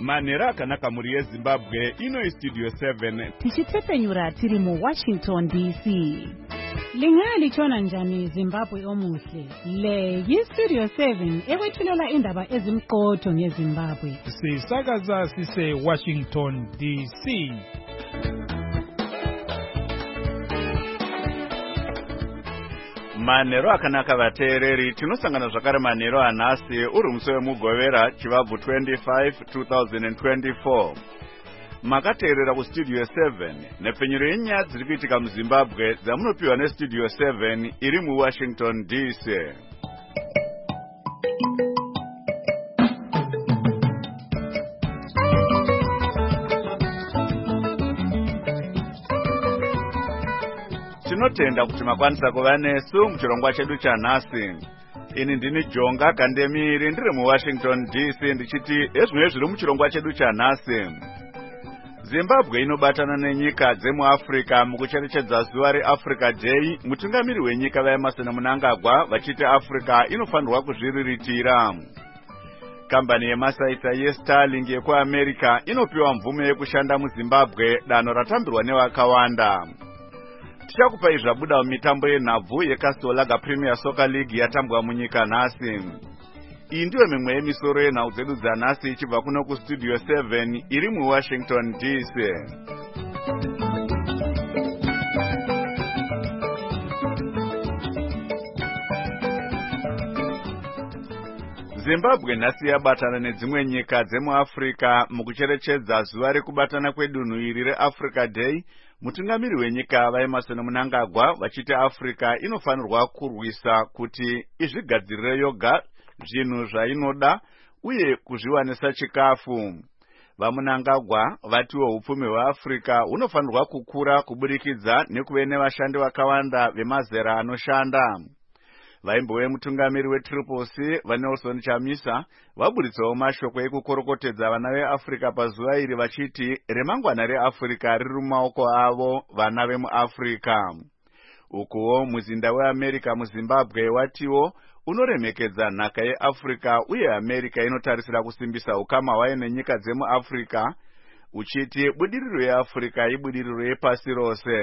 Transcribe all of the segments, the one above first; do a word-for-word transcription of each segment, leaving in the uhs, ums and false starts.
manhero akanaka mhuri yezimbabwe ino studio seven tichitsepenyura tiri mu Washington D C. Lingalitshona njani Zimbabwe omuhle? Le yi-Studio seven ekwethulela indaba ezimqotho ngeZimbabwe. Sisakaza sise Washington D C. manhero akanaka vateereri, tinosangana zvakare manhero anhasi uri musi wemugovera chivabvu twenty-five two thousand twenty-four. Makateerera kustudio seven nepfenyuro yenyaya dziri kuitika muzimbabwe dzamunopiwa nestudio seven iri muwashington D C. tinotenda kuti makwanisa kuva nesu muchirongwa chedu chanhasi. Ini ndini Jonga Kandemiri ndiri muwashington D C ndichiti ezvimwe zviri muchirongwa chedu chanhasi. Zimbabwe inobatana nenyika dzemuAfrica mukucherechedza zuva reAfrica Day. Mutungamiri wenyika vaEmerson Mnangagwa vachiti Africa inofanirwa kuzviriritira. Kambani yemasaisai yeStarlink yekuAmerica inopiwa mvumo yekushanda muZimbabwe, danho ratambirwa nevakawanda. Tichakupai zvabuda mumitambo yenhabvu yeCastle Premier Soccer League yatambwa munyika nhasi. Iyi ndiyo mimwe yemisoro yenhau dzedu dzanhasi ichibva kuno kustudio seven iri muwashington D C. Zimbabwe nhasi yabatana nedzimwe nyika dzemuAfrica mukucherechedza zuva rekubatana kwedunhu iri reAfrica Day. Mutungamiri wenyika vaEmerson Mnangagwa vachiti Africa inofanirwa kurwisa kuti izvigadzirire yoga zvinhu zvainoda uye kuzviwanisa chikafu. VaMnangagwa vatiwo upfumi hweAfrica hunofanirwa kukura kuburikidza nekuve nevashandi vakawanda vemazera anoshanda. Vaimbo vemutungamiri weTriple C vaNelson Chamisa vaburitsawo mashoko ekukorokotedza vana veAfrica pazuva iri vachiti remangwana reAfrica riri mumaoko avo vana vemuAfrica. Ukuwo muzinda weAmerica muZimbabwe watiwo unoremekedza nhaka yeAfrica uye America inotarisira kusimbisa ukama hwayo nenyika dzemuAfrica uchiti budiriro yeAfrica ibudiriro yepasi rose.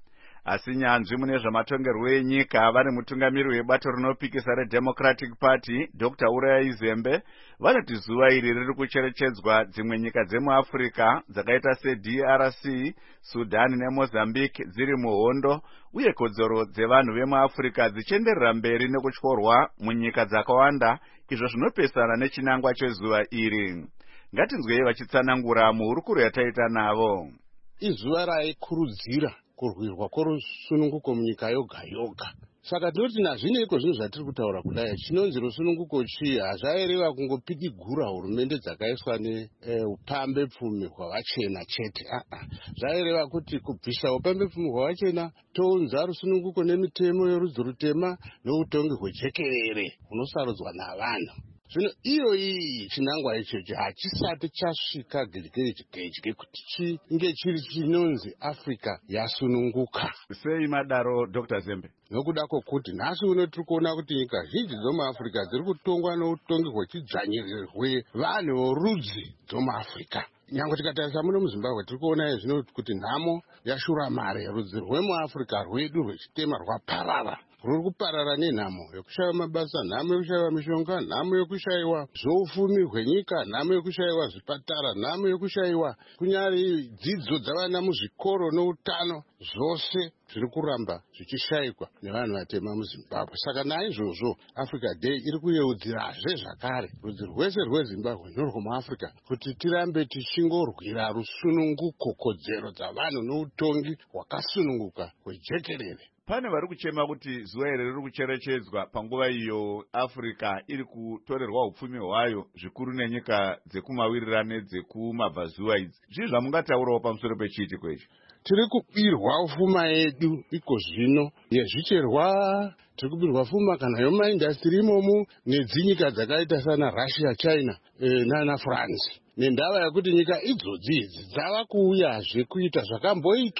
Asi nyanzvi mune zvamatongerwo enyika vari mutungamiri webato rinopikisa reDemocratic Party Doctor Uraya Izembe vanoti zuva iri riri kucherechedzwa dzimwe nyika dzemuAfrica dzakaita seD R C, Sudan neMozambique dziri muhondo uye kodzero dzevanhu vemuAfrica dzichienderera mberi nekutyorwa munyika dzakawanda, izvo zvinopesana nechinangwa chezuva iri. Ngatinzwei vachitsanangura muhurukuro yataita navo. Izuva raikurudzira kurwirwa kworusununguko munyika yoga yoga. Saka tinoti nazvineko zvinhu zvatiri kutaura kudai, chinonzi rusununguko chii hazvaireva kungopidigura hurumende dzakaiswa neupambe pfumi hwavachena chete. Aa, zvaireva kuti kubvisa upambe pfumi hwavachena tounza rusununguko nemitemo yerudzi rutema noutongi hwejekerere hunosarudzwa navanhu. Zvino iyo iyi chinangwa ichocho hachisati chasvika gedgeji gedge kuti chinge chiri chinonzi Africa yasununguka. Sei madaro Doctor Zembe? Nokuda kwokuti nhasi uno tiri kuona kuti nyika zhinji dzomuAfrica dziri kutongwa noutongi hwechidzvanyiriri hwevanhu vorudzi dzomuAfrica. Nyange tikatarisa muno muZimbabwe tiri kuona zvino kuti nhamo yashura mare, rudzi rwemuAfrica rwedu rwechitema rwaparara. Ruri kuparara nenhamo yokushayiwa mabasa, nhamo yokushayiwa mishonga, nhamo yokushayiwa zvoufumi hwenyika, nhamo yokushayiwa zvipatara, nhamo yokushayiwa kunyari dzidzo dzavana muzvikoro noutano, zvose zviri kuramba zvichishayikwa nevanhu vatema muZimbabwe. Saka naizvozvo Africa Day iri kuyeudzirazve zvakare rudzi rwese rweZimbabwe norwomuAfrica kuti tirambe tichingorwira rusununguko, kodzero dzavanhu noutongi hwakasununguka hwejekerere. Pane vari kuchema kuti zuva iri riri kucherechedzwa panguva iyo Africa iri kutorerwa upfumi hwayo zvikuru nenyika dzekumawirira nedzekumabvazuva idzi. Zvii zvamungataurawo pamusoro pechiitiko ichi? Tiri kubirwa pfuma yedu iko zvino yezvicherwa, tiri kubirwa pfuma kana yomaindastri imomo nedzinyika dzakaita sana Russia, China e, nana France. Nendava yekuti nyika idzodzi idzi dzava kuuyazve kuita zvakamboitwa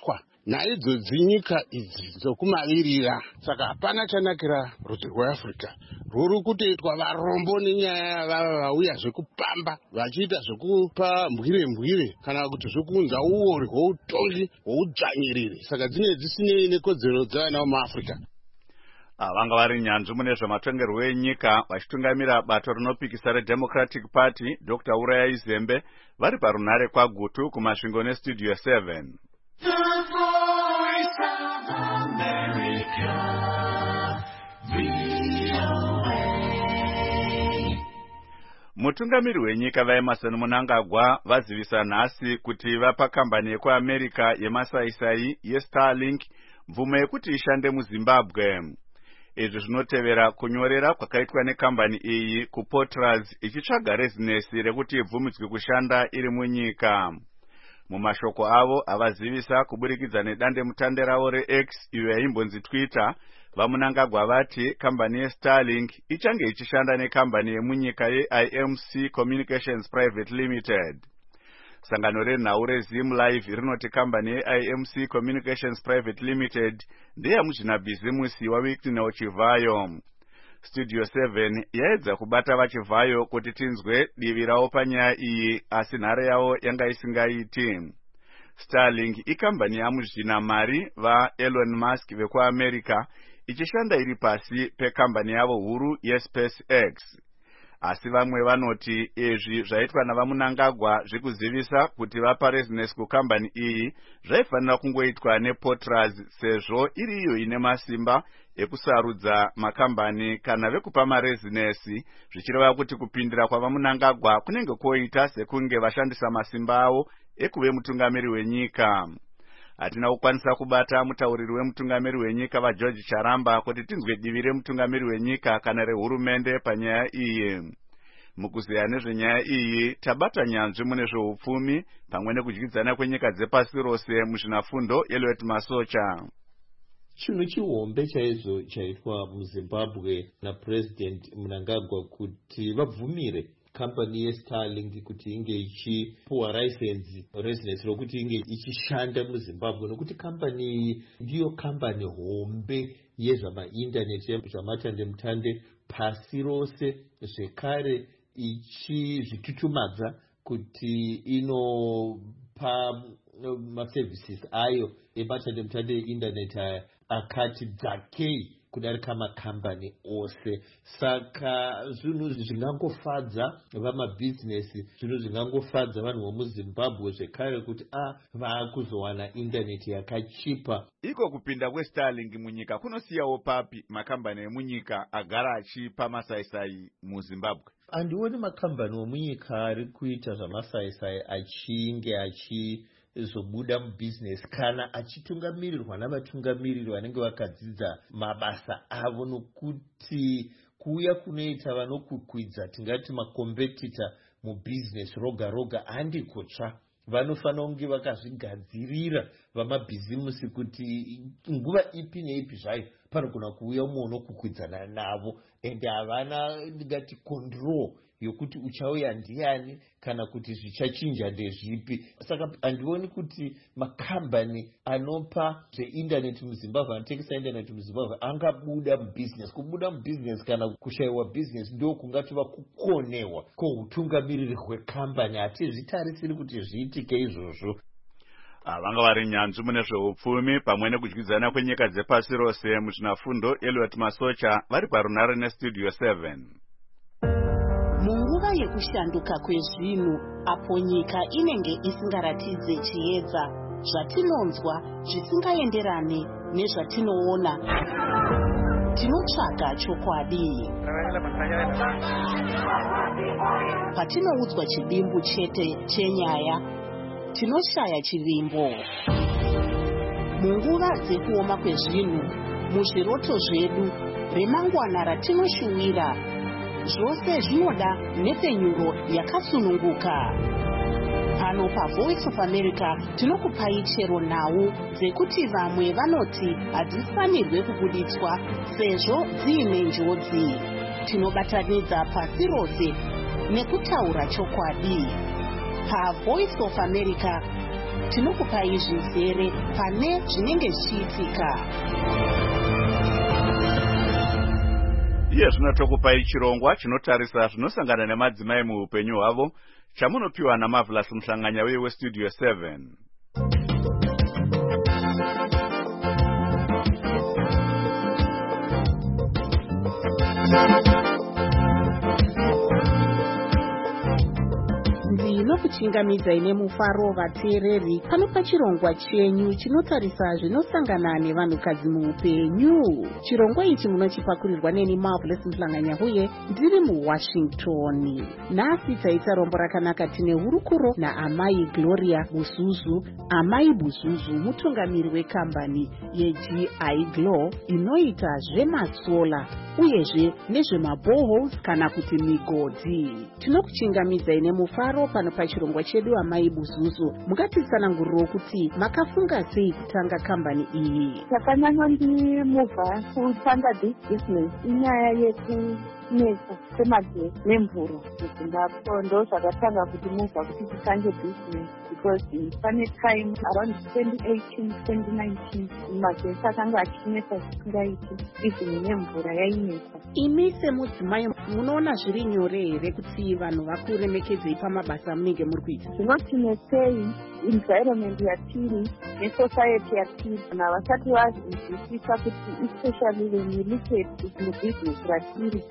naidzodzi nyika idzi dzokumavirira. Saka hapana chanakira rudzi rweAfrica rwuri kutoitwa varombo nenyaya vava vauya zvekupamba vachiita zvekupa mbwire mbwire kana kuti zvokuunza uori hweutongi hweudzvanyiriri. Saka dzine dzisinei nekodzero dzavana muAfrica. Vanga vari nyanzvi mune zvematongerwo enyika vachitungamira bato rinopikisa reDemocratic Party Doctor Uraya Izembe vari parunhare kwaGutu kumasvingo neStudio seven. Mutungamiri wenyika vaEmerson Mnangagwa vazivisa nhasi kuti vapa kambani yekuAmerica yemasaisai yeStarlink mvumo yekuti ishande muZimbabwe. Izvi zvinotevera kunyorera kwakaitwa nekambani iyi kuPortras ichitsvaga rezinesi rekuti ibvumidzwe kushanda iri munyika. Mumashoko avo avazivisa kuburikidza nedande mutande ravo reX iyo yaimbonzi Twitter, vaMnangagwa vati kambani yeStarlink ichange ichishanda nekambani yemunyika yeI M C Communications Private Limited. Sangano renhau reZim Live rinoti kambani yeI M C Communications Private Limited ndeyamuzvinabhizimusi waWicknell Chivayo. Studio seven yaedza kubata vaChivayo kuti tinzwe divi ravo panyaya iyi, asi nhare yavo yanga isingaiti. Starlink ikambani yamuzvinamari vaElon Musk vekuAmerica ichishanda iri pasi pekambani yavo huru yeSpaceX. Asi vamwe vanoti izvi zvaitwa navaMnangagwa zvekuzivisa kuti vapa rezinesi kukambani iyi zvaifanira kungoitwa nePortras sezvo iri iyo ine masimba ekusarudza makambani kana vekupa marezinesi, zvichireva kuti kupindira kwavaMnangagwa kunenge koita sekunge vashandisa masimba avo ekuve mutungamiri wenyika. Hatina kukwanisa kubata mutauriri wemutungamiri wenyika vaGeorge Charamba kuti tinzwe divi remutungamiri wenyika kana rehurumende panyaya iyi. Mukuzeya nezvenyaya iyi tabata nyanzvi mune zveupfumi pamwe nekudyidzana kwenyika dzepasi rose muzvinafundo Elliot Masocha. Chinhu chihombe chaizvo chaitwa muZimbabwe naPresident Mnangagwa kuti vabvumire kambani yeStarlink kuti inge ichipuwa license residence rokuti inge ichishanda muZimbabwe, nokuti kambani iyi ndiyo kambani hombe yezvamaindaneti zvamatande mutande pasi rose, zvekare ichizvitutumadza kuti inopa maservices ayo ematande mutande eindaneti aya akati dzakei kudarika makambani ose. Saka zvinhu zvingangofadza vamabhizinesi, zvinhu zvingangofadza vanhu vomuZimbabwe zvekare kuti a vaakuzowana indaneti yakachipa. Iko kupinda kweStarlink munyika kunosiyawo papi makambani emunyika agara achipa masaisai muZimbabwe? Handioni makambani omunyika ari kuita zvamasaisai achinge achi zobuda mubusiness kana achitungamirirwa navatungamiriri vanenge vakadzidza mabasa avo, nokuti kuya kunoita vanokukwidza tingati makombetita mubusiness roga roga handikotsva. Vanofanira kunge vakazvigadzirira vamabhizimusi kuti nguva ipi neipi zvayo panogona kuuya umwe unokukwidzana navo, ende havana ndingati control yokuti uchauya ndiani kana kuti zvichachinja ndezvipi. Saka handioni kuti makambani anopa zveindaneti muZimbabwe, anotengesa indaneti muZimbabwe angabuda mubusiness. Kubuda mubusiness kana kushayiwa business ndo kungatova kukonewa koutungamiriri hwekambani. Hatizvitarisiri kuti zviitike izvozvo. Vanga vari nyanzvi mune zveupfumi pamwe nekudyidzana kwenyika dzepasi rose muzvinafundo Elliot Masocha vari parunhare neStudio seven. Munguva yekushanduka kwezvinhu apo nyika inenge isingaratidze chiedza, zvatinonzwa zvisingaenderane nezvatinoona, tinotsvaga chokwadi. Patinoudzwa chidimbu chete chenyaya, tinoshaya chivimbo. Munguva dzekuoma kwezvinhu, muzviroto zvedu, remangwana ratinoshuwira, zvose zvinoda nhepfenyuro yakasununguka. Pano paVoice of America tinokupai chero nhau dzekuti vamwe vanoti hadzifanirwe kubuditswa sezvo dziine njodzi. Tinobatanidza pasi rose nekutaura chokwadi. PaVoice of America tinokupai zvizere pane zvinenge zvichiitika. Iye zvino tokupai chirongwa chinotarisa zvinosangana nemadzimai muupenyu hwavo chamunopiwa naMarvelous Mhlanganya we Studio seven. Ndinokuchingamidzai nemufaro vateereri pano pachirongwa chenyu chinotarisa zvinosangana nevanhukadzi muupenyu. Chirongwa ichi munochipakurirwa neni Marvelous Mhlanganya uye ndiri muWashington. Nhasi taita rombo rakanaka tine hurukuro naamai Gloria Buzuzu. Amai Buzuzu mutungamiri wekambani yeG I Glow inoita zvemasola uyezve nezvemaboreholes kana kuti migodhi. Tinokuchingamidzai nemufaro pano pachirongwa chedu amai Buzuzu. Mungatitsananguriro kuti makafunga sei kutanga kambani iyi? Takanyanya ndimubva kutanga this business inyaya yekunetsa kwemagesi nemvura muZimbabwe. Ndo zvakatanga kuti mubva kuti titange business because pane time around twenty eighteen twenty nineteen magesi akanga achinetsa zvisingaiti izini nemvura yainetsa. Imi semudzimai munoona zviri nyore here kuti vanhu vakuremekedzei pamabasa munenge muri kuita? Zvinotinetsei environment yatiri nesociety yatiri kana vasati vazvinzwisisa kuti especially when you look at mubusiness ratiri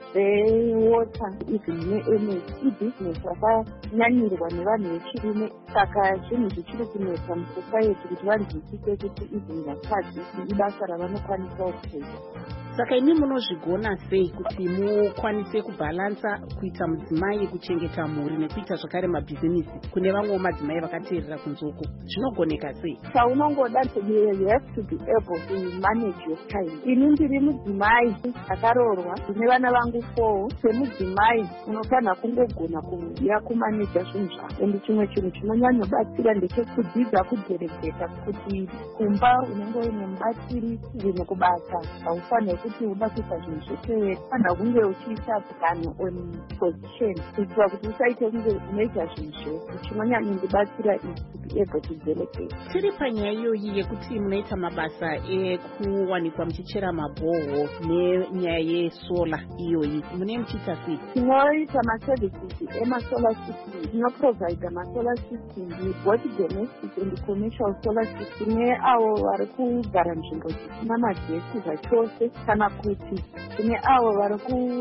rewater even neenergy ibusiness rakanyanyirwa nevanhu vechirume, saka zvinhu zvichiri kunetsa musociety kuti vanzwisise kuti even vakadzi ibasa ravanokwanisa kuita. Saka imi munozvigona sei kuti mukwanise kubhalansa kuita mudzimai kuchengeta mhuri nekuita zvakare mabhizinisi kune vamwe madzimai vakateerera kunzoko? Zvinogoneka sei? Chaunongoda you have to be able to manage your time. Ini ndiri mudzimai akaroorwa ndine vana vangu four. Semudzimai unofanira kungogona kuuya kumaneja zvinhu zvako. Ende chimwe chinhu chinonyanyobatsira ndechekudzidza kudereketa kuti kumba unenge uine mubatsiri zvine kubasa haufaniri kuti uda kuita zvinhu zvese kana kunge uchiisa vanhu on position kuitira kuti usaite kunge unoita zvinhu zvese. Chinonyanyondibatsira is to be able to delegate. Tiri panyaya iyoyi yekuti munoita mabasa ekuwanikwa muchichera mabhoho nenyaya yesola iyoyi mune muchiita sei? Tinoita maservices emasolar system. Tinoprovide masolar system both domestic and commercial solar system neavo vari kugara nzvimbo dzisina magesi zvachose kana kuti kune avo vari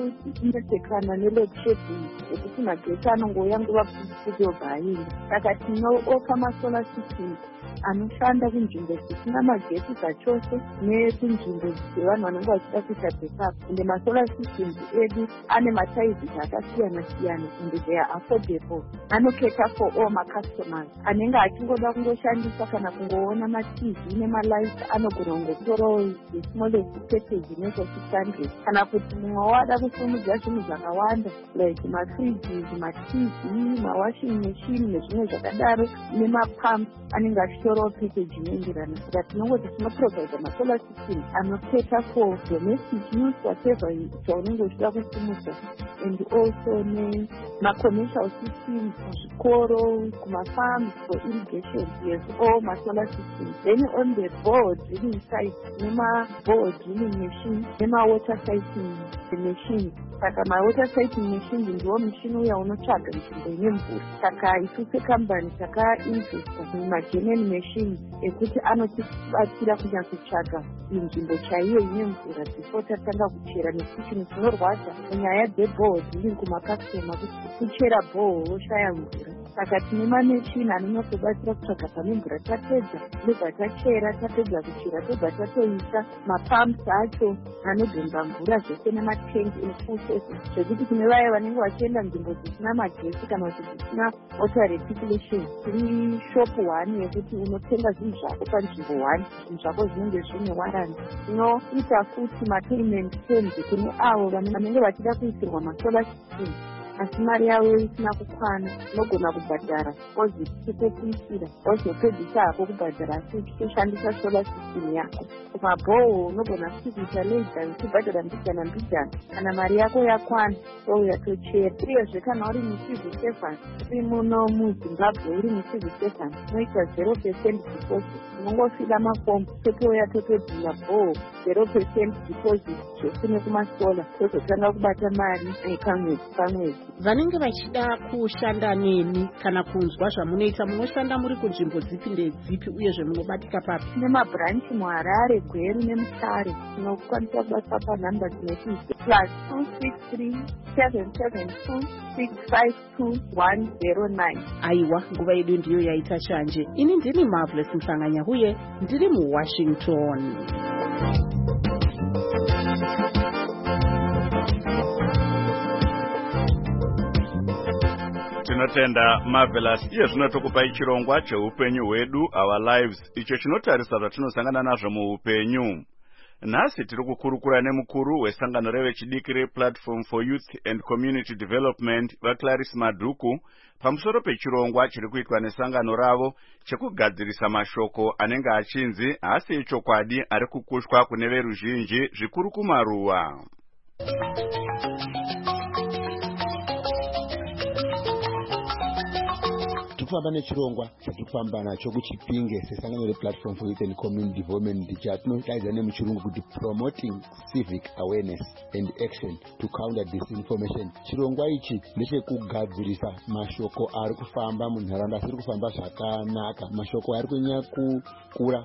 kunesekana neload shedding ekuti magesi anongouya nguva pfupi yobva aenda. Saka tinooffer masolar system anoshanda kunzvimbo dzisina magesi zvachose nekunzvimbo dzevanhu vanenge vachida kuita backup. Ende masolar systems edu ane matizes akasiyana siyana ende they are affordable. Anoketa for all macustomers. Anenge achingoda kungoshandisa kana kungoona matv nemalight anogona kungotorawo the smallest package necho six hundred. Kana kuti mumwe wada kusumudza zvinhu zvakawanda like mafridges, matv, mawashing machine nezvimwe zvakadaro nemapumps anenge achitorawo package inoenderana. Saka tinongoti tinoprovide masolar system anoketa for domestic use whatever chaunenge uchida kusumudza, and also nema-commercial systems kuzvikoro, kumafarms for irrigation. Yes, all masolar systems. Then on the board drilling site nema-board drilling machine nema-water siting machine. Saka ma-water siting machine ndiwo machine uya unotsvaga nzvimbo ine mvura. Saka isu sekambani takainvesta mumagenuine machine ekuti anotibatsira kunyatsotsvaga nzvimbo chaiyo ine mvura before tatanga kuchera, nekuti chinhu chinorwadza munyaya dzeboho drilling kumakastoma kuti kuchera boho woshaya mvura. Saka tine mameshini anonatsobatsira kutsvaga pane mvura tapedza ndobva tachera, tapedza kuchera tobva tatoisa mapumps acho anodhonza mvura zvese nematengi efull zvekuti kune vaya vanenge vachienda nzvimbo dzisina magesi kana kuti dzisina water reticulation, tiri shop one yekuti unotenga zvinhu zvako panzvimbo one, zvinhu zvako zvinenge zvine warranty. Tinoita futi mapayment terms kune avo vanenge vachida kuisirwa masolar system asi mari yavo isina kukwana, unogona kubhadhara deposit pekuisira wozopedzisa hapo kubhadhara asi uchitoshandisa solar system yako. Mabhoho unogona futi kuita ledza uchibhadhara mbijana mbijana kana mari yako yakwana souyatochera. Uyezve kana uri mucivil servant uri muno muZimbabwe uri mucivil servant unoita zero percent deposit, unongofila mafomu totouya totodhina bhoho zero percent deposit zvosine kumasola tozotanga kubata mari kamwedzi pamwedzi. Vanenge vachida kushanda neni kana kunzwa zvamunoita, munoshanda muri kunzvimbo dzipi ndedzipi uyezve munobatika papi? Tine mabhuranchi muHarare, Gweru neMutare. Tinokwanisa kubasa panhamba dzinoti plus two six three seven seven two six five two one zero nine. Aiwa, nguva yedu ndiyo yaita chanje. Ini ndini Marvelous Mhlanganya uye ndiri muWashington. Tinotenda Marvelous. Iye zvino tokupai chirongwa cheupenyu hwedu, our lives, icho chinotarisa zvatinosangana nazvo muupenyu. Nhasi tiri kukurukura nemukuru wesangano revechidiki rePlatform for Youth and Community Development vaClarice Madhuku pamusoro pechirongwa chiri kuitwa nesangano ravo chekugadzirisa mashoko anenge achinzi haasi echokwadi ari kukushwa kune veruzhinji zvikuru kumaruwa. Tikufamba nechirongwa chatikufamba nacho kuChipinge sesangano rePlatform for Youth and Community Development chatinodaidza nemuchirungu kuti Promoting Civic Awareness and Action to Counter Disinformation. Chirongwa ichi ndechekugadzirisa mashoko ari kufamba munharaunda asiri kufamba zvakanaka, mashoko ari kunyanya kukura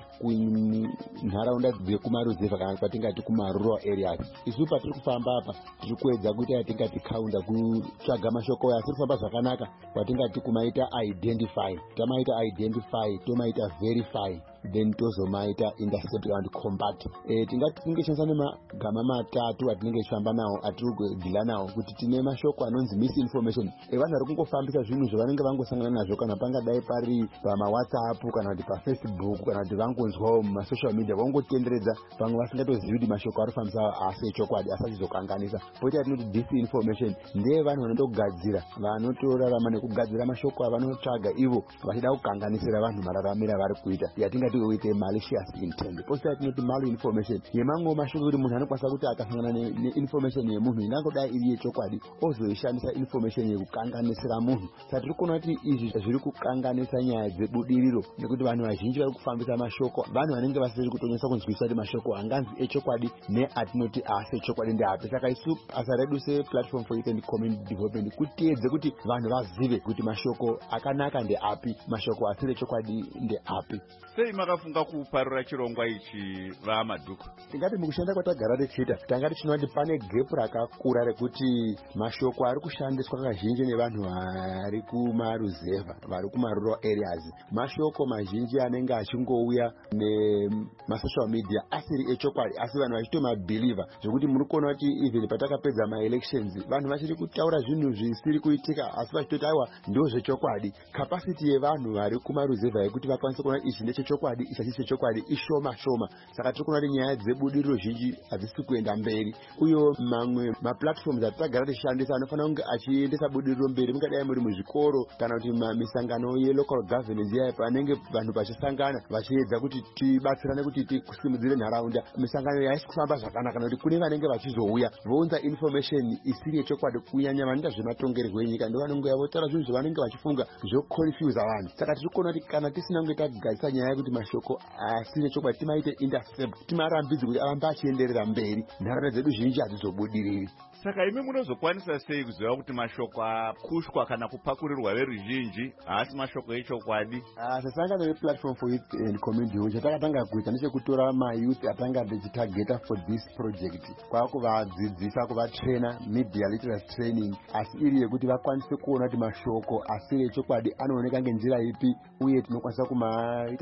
kunharaunda dzekumaruzevha kana kwatingati kumarural areas. Isu patiri kufamba apa tiri kuedza kuti atingati counter kutsvaga mashoko asiri kufamba zvakanaka kwatingati kumaita identify, tamaita identify, tomaita verify, then tozomaita intercept and combat. Eh tingati tingeshandisa nemagama matatu atinenge chifamba nawo atiri kudhila nawo kuti tine mashoko anonzi misinformation. Eh vanhu vari kungofambisa zvinhu zvavanenge vangosangana nazvo kana pangadai pari pama WhatsApp kana kuti pa Facebook kana kuti vangonzwawo muma social media vangotenderedza vamwe vasingatozivi kuti mashoko ari kufambisa asi echokwadi asachizokanganisa. Poita tinoti disinformation ndeye vanhu vanotogadzira vanotorarama nekugadzira mashoko avanotsvaga ivo vachida kukanganisira vanhu mararamiro vari kuita yatingati with a malicious intent. Posta tinoti malinformation yemamwe mashoko kuti munhu anokwanisa kuti akasangana neinformation yemunhu ingangodai iri yechokwadi ozoishandisa information yekukanganisira munhu. Saka tiri kuona kuti izvi zviri kukanganisa nyaya dzebudiriro nekuti vanhu vazhinji vari kufambisa mashoko vanhu vanenge vasiri kutonyesa kunzwisisa kuti mashoko anganzi echokwadi neatinoti asi echokwadi ndeapi. Saka isu basa redu sePlatform for Youth and Community Development kutiedze kuti vanhu vazive kuti mashoko akanaka ndeapi, mashoko asiri echokwadi ndeapi. Sei makafunga kuparura chirongwa ichi vaMadhuku? Tingati mukushanda kwatagara tichiita tanga tichinoona kuti pane gap rakakura rekuti mashoko ari kushandiswa kazhinji nevanhu vari kumaruzevha vari kumarural areas, mashoko mazhinji anenge achingouya nemasocial media asiri echokwadi asi vanhu vachitomabhilivha zvekuti muri kuona kuti even patakapedza maelections vanhu vachiri kutaura zvinhu zvisiri kuitika asi vachitoti aiwa ndozvechokwadi. Capacity yevanhu vari kumaruzevha yekuti vakwanise kuona izvi ndechechokwadi ichi hachisi chechokwadi ishoma shoma. Saka tiri kuona kuti nyaya dzebudiriro zhinji hadzisi kuenda mberi uye mamwe maplatforms atagara tichishandisa anofanira kunge achiendesa budiriro mberi, mungadai muri muzvikoro kana kuti misangano yelocal governance iya panenge vanhu vachisangana vachiedza kuti tibatsirane kuti tikusimudzire nharaunda. Misangano yaisi kufamba zvakanaka nekuti kune vanenge vachizouya vounza information isiri yechokwadi kunyanya vanoita zvematongerwo enyika ndo vanenge votaura zvinhu zvavanenge vachifunga zvoconfuse vanhu. Saka tiri kuona kuti kana tisina kunge tagadzisa nyaya yekuti mashoko asiri echokwadi timaite intercept, timarambidzi kuti arambe achienderera mberi, nharaunda dzedu zhinji hadzizobudiriri. Saka imi munozokwanisa sei kuziva kuti mashoko akushwa kana kupakurirwa veruzhinji haasi mashoko echokwadi? Sesangano rePlatform for Youth and Community chatakatanga kuita nechekutora mayouth atanga tichitargeta for this project kwakuvadzidzisa kuvatraina media literacy training asi iri yekuti vakwanise kuona kuti mashoko asiri echokwadi anooneka ngenjira ipi uye tinokwanisa kumaita counter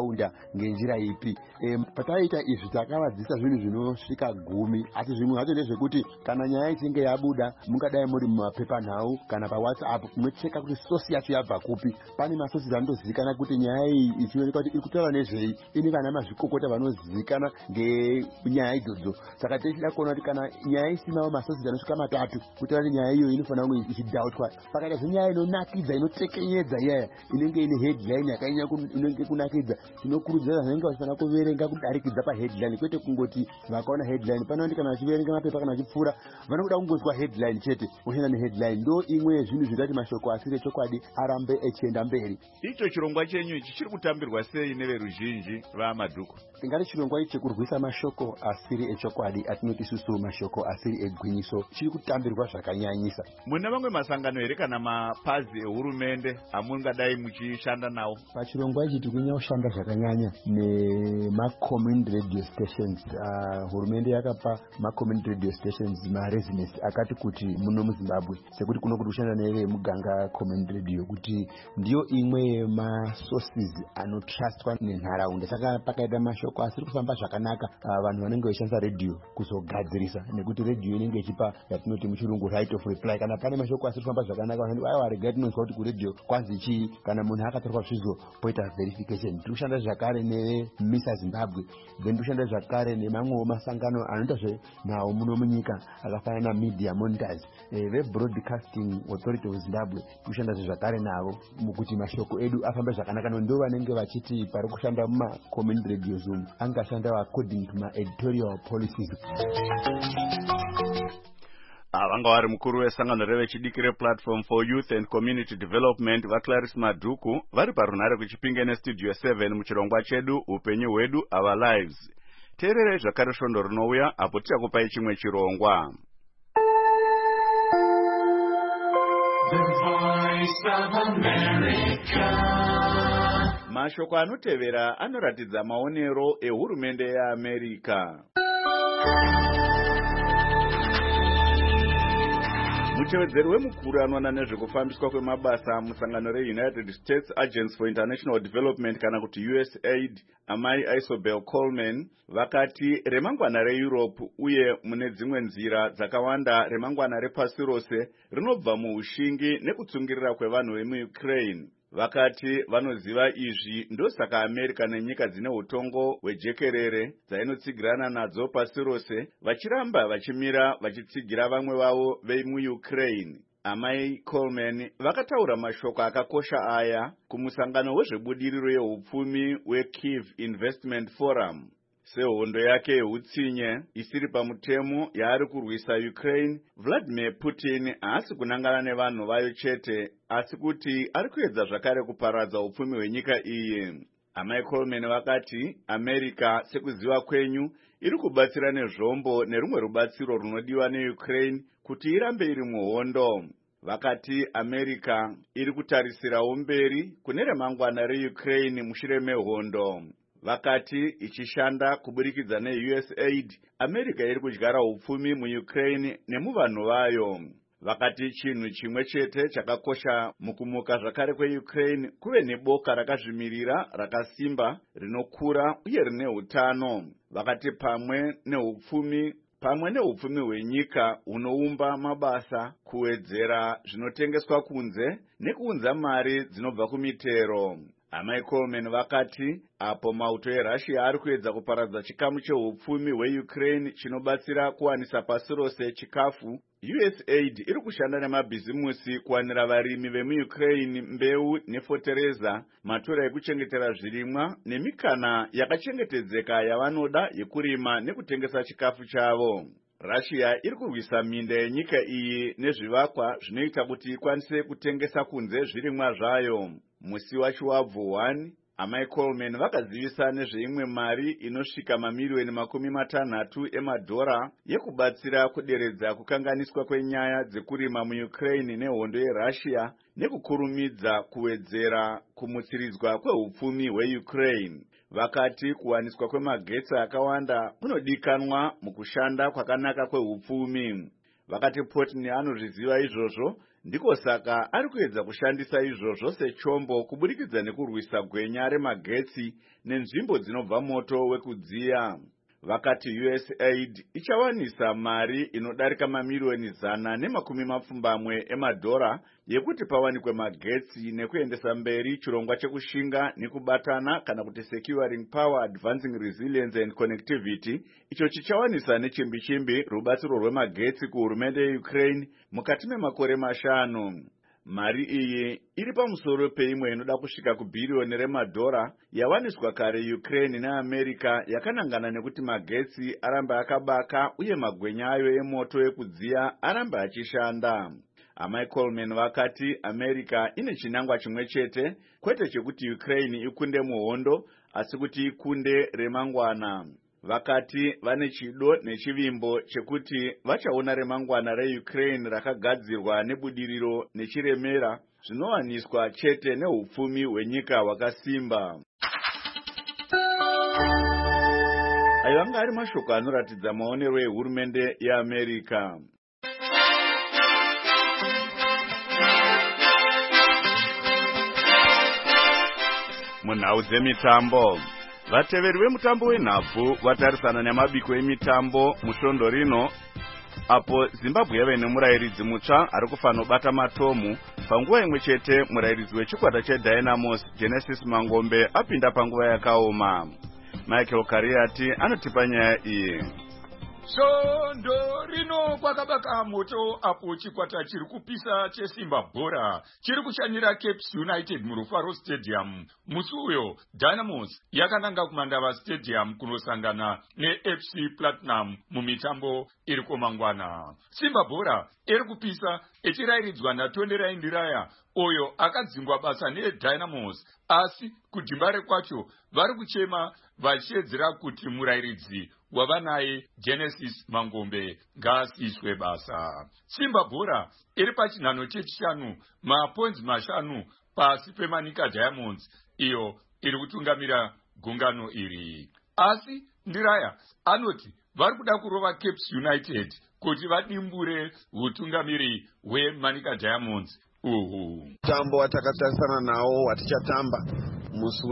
nharaunda ngenjira ipi. E, pataita izvi takavadzisa zvinhu zvinosvika gumi, asi zvimwe zvacho ndezvekuti kana nyaya ichinge yabuda, mungadai muri mumapepanhau kana pawhatsapp, munocheka kuti sosi yacho yabva kupi. Pane masosi anotozivikanwa kuti nyaya iyi ichionekwa kuti iri kutaura nezvei, ine vana mazvikokota vanozivikanwa ngenyaya idzodzo. Saka tichida kuona kuti kana nyaya isinawo masosi anosvika matatu, kutaura kuti nyaya iyo inofanira kunge ichidautwa. Pakaita zvenyaya inonakidza, inotekenyedza, iyaya inenge ine headline yakanyanya inenge kunakidza, tinokurudzira vanenge vachifanira kuverenga kudarikidza paheadline, kwete kungoti vakaona headline. Pano ndi kana vachiverenga mapepa kana vachipfuura vanoda kungonzwa headline chete, voshanda neheadline. Ndo imwe yezvinhu zvinoita kuti mashoko asiri echokwadi arambe echienda mberi. Icho chirongwa chenyu ichi chiri kutambirwa sei neveruzhinji vaMadhuku? Tingati chirongwa ichi chekurwisa mashoko asiri echokwadi, atinoti isusu mashoko asiri egwinyiso, chiri kutambirwa zvakanyanyisa. Muna mamwe masangano here kana mapazi ehurumende amungadai muchishanda nawo? Pachirongwa ichi tiri kunyanya kushanda zvakanyanya nema-community radio stations. Uh, hurumende yakapa ma-community radio stations ma-residence akati kuti muno muZimbabwe, sekuti kuno kuti kushanda nevemuganga community radio, kuti ndiyo imwe yema-sources anotrustwa nenharaunda. Saka pakaita mashoko asiri kufamba zvakanaka, uh, vanhu vanenge vachishandisa radio kuzogadzirisa, nekuti radio inenge ichipa yatinoti muchirungu right of reply. Kana pane mashoko asiri kufamba zvakanaka, vanhu aiwa rega tinonzwa kuti kuradio kwanzi chii, kana munhu akatorwa zvizo poita verification. Tiri kushanda zvakare neMISA Zimbabwe, then kushanda zvakare nemamwewo masangano anoita zvenawo muno munyika akafanana naMedia Monitors, eh, veBroadcasting Authority of Zimbabwe. Kushanda zvakare navo mukuti mashoko edu afambe zvakanaka, ndo vanenge vachiti pari kushanda muma community radios umu angashanda according to my editorial policies. Vanga vari mukuru wesangano revechidiki replatform for youth and community development vaClarice Madhuku vari parunhare kuChipinge nestudio seven muchirongwa chedu upenyu hwedu our lives. Teererei zvakare svondo rinouya apo tichakupai chimwe chirongwa. The Voice of America. Mashoko anotevera anoratidza maonero ehurumende yeAmerica. Mutevedzeri wemukuru anoona nezvekufambiswa kwemabasa musangano reUnited States Agency for International Development kana kuti U S A I D, amai Isobel Coleman, vakati remangwana reEurope uye mune dzimwe nzira dzakawanda remangwana repasi rose rinobva muushingi nekutsungirira kwevanhu vemuUkraine. Vakati vanoziva izvi, ndosaka America nenyika dzine utongo hwejekerere dzainotsigirana nadzo pasi rose vachiramba vachimira vachitsigira vamwe vavo vemuUkraine. Amai Coleman vakataura mashoko akakosha aya kumusangano wezvebudiriro yeupfumi weKyiv Investment Forum. Sehondo yake yeutsinye isiri pamutemo yaari kurwisa Ukraine, Vladimir Putin haasi kunangana nevanhu vayo chete, asi kuti ari kuedza zvakare kuparadza upfumi hwenyika iyi. Amai Coleman vakati America, sekuziva kwenyu, iri kubatsira nezvombo nerumwe rubatsiro runodiwa neUkraine kuti irambe iri muhondo. Vakati America iri kutarisirawo mberi kune remangwana reUkraine mushure mehondo. Vakati ichishanda kuburikidza neU S A I D, America iri kudyara upfumi muUkraine nemuvanhu vayo. Vakati chinhu chimwe chete chakakosha mukumuka zvakare kweUkraine kuve neboka rakazvimirira, rakasimba, rinokura uye rine utano. Vakati pamwe neupfumi pamwe neupfumi hwenyika hunoumba mabasa, kuwedzera zvinotengeswa kunze nekuunza mari dzinobva kumitero. Amai Coleman vakati apo mauto eRussia ari kuedza kuparadza chikamu cheupfumi hweUkraine chinobatsira kuwanisa pasi rose chikafu, U S A I D iri kushanda nemabhizimusi kuwanira varimi vemuUkraine mbeu nefotereza, matura ekuchengetera zvirimwa nemikana yakachengetedzeka yavanoda yekurima nekutengesa chikafu chavo. Russia iri kurwisa minda yenyika iyi nezvivakwa zvinoita kuti ikwanise kutengesa kunze zvirimwa zvayo. Musi wacho wabvu one, amai Coleman vakazivisa nezveimwe mari inosvika mamiliyoni makumi matanhatu emadhora yekubatsira kuderedza kukanganiswa kwenyaya dzekurima muUkraine nehondo yeRussia nekukurumidza kuwedzera kumutsiridzwa kweupfumi hweUkraine. Vakati kuwaniswa kwemagetsi akawanda kunodikanwa mukushanda kwakanaka kweupfumi. vakati Potni anozviziva izvozvo, ndiko saka ari kuedza kushandisa izvozvo sechombo kuburikidza nekurwisa gwenya remagetsi nenzvimbo dzinobva moto wekudziya. Vakati U S A I D ichawanisa mari inodarika mamiliyoni zana nemakumi mapfumbamwe emadhora yekuti pawanikwe magetsi nekuendesa mberi chirongwa chekushinga nekubatana kana kuti Securing Power Advancing Resilience and Connectivity, icho chichawanisa nechimbi chimbi rubatsiro rwemagetsi kuhurumende yeUkraine mukati memakore mashanu. Mari iyi iri pamusoro peimwe inoda kusvika kubhiriyoni remadhora yawaniswa kare Ukraine neAmerica yakanangana nekuti magetsi aramba akabaka uye magwenya ayo emoto ekudziya aramba achishanda. Amai Coleman vakati America ine chinangwa chimwe chete, kwete chekuti Ukraine ikunde muhondo asi kuti ikunde remangwana. Vakati vane chido nechivimbo chekuti vachaona remangwana reUkraine rakagadzirwa nebudiriro nechiremera zvinowaniswa chete nehupfumi hwenyika hwakasimba. Ayo anga ari mashoko anoratidza maonero ehurumende yeAmerica. Munhau dzemitambo, vateveri vemutambo wenhabvu vatarisana nemabiko emitambo musvondo rino, apo Zimbabwe yave nemurayiridzi mutsva ari kufanira kubata matomu panguva imwe chete murayiridzi wechikwata cheDynamos Genesis Mangombe apinda panguva yakaoma. Michael Kariati anotipa nyaya iyi. Svondo rino kwakabaka moto apo chikwata chiri kupisa chesimba bhora chiri kushanyira Cape United muRufaro Stadium. Musi uyo Dynamos yakananga kuMandava Stadium kunosangana neF C Platinum mumitambo iri komangwana. Simba bhora iri kupisa echirayiridzwa naTonderai Ndiraya oyo akadzingwa basa neDynamos, asi kudhimbare kwacho vari kuchema vachiedzera kuti murayiridzi wavanaye Genesis Mangombe ngaasiswe basa. Simba bhora iri pachinhano chechishanu mapoints mashanu pasi peManika Diamonds iyo iri kutungamira gungano iri. Asi Ndiraya anoti vari kuda kurova Cape United kuti vadimbure hutungamiri hweManika Diamonds uhu. Mutambo watakatarisana nawo watichatamba musi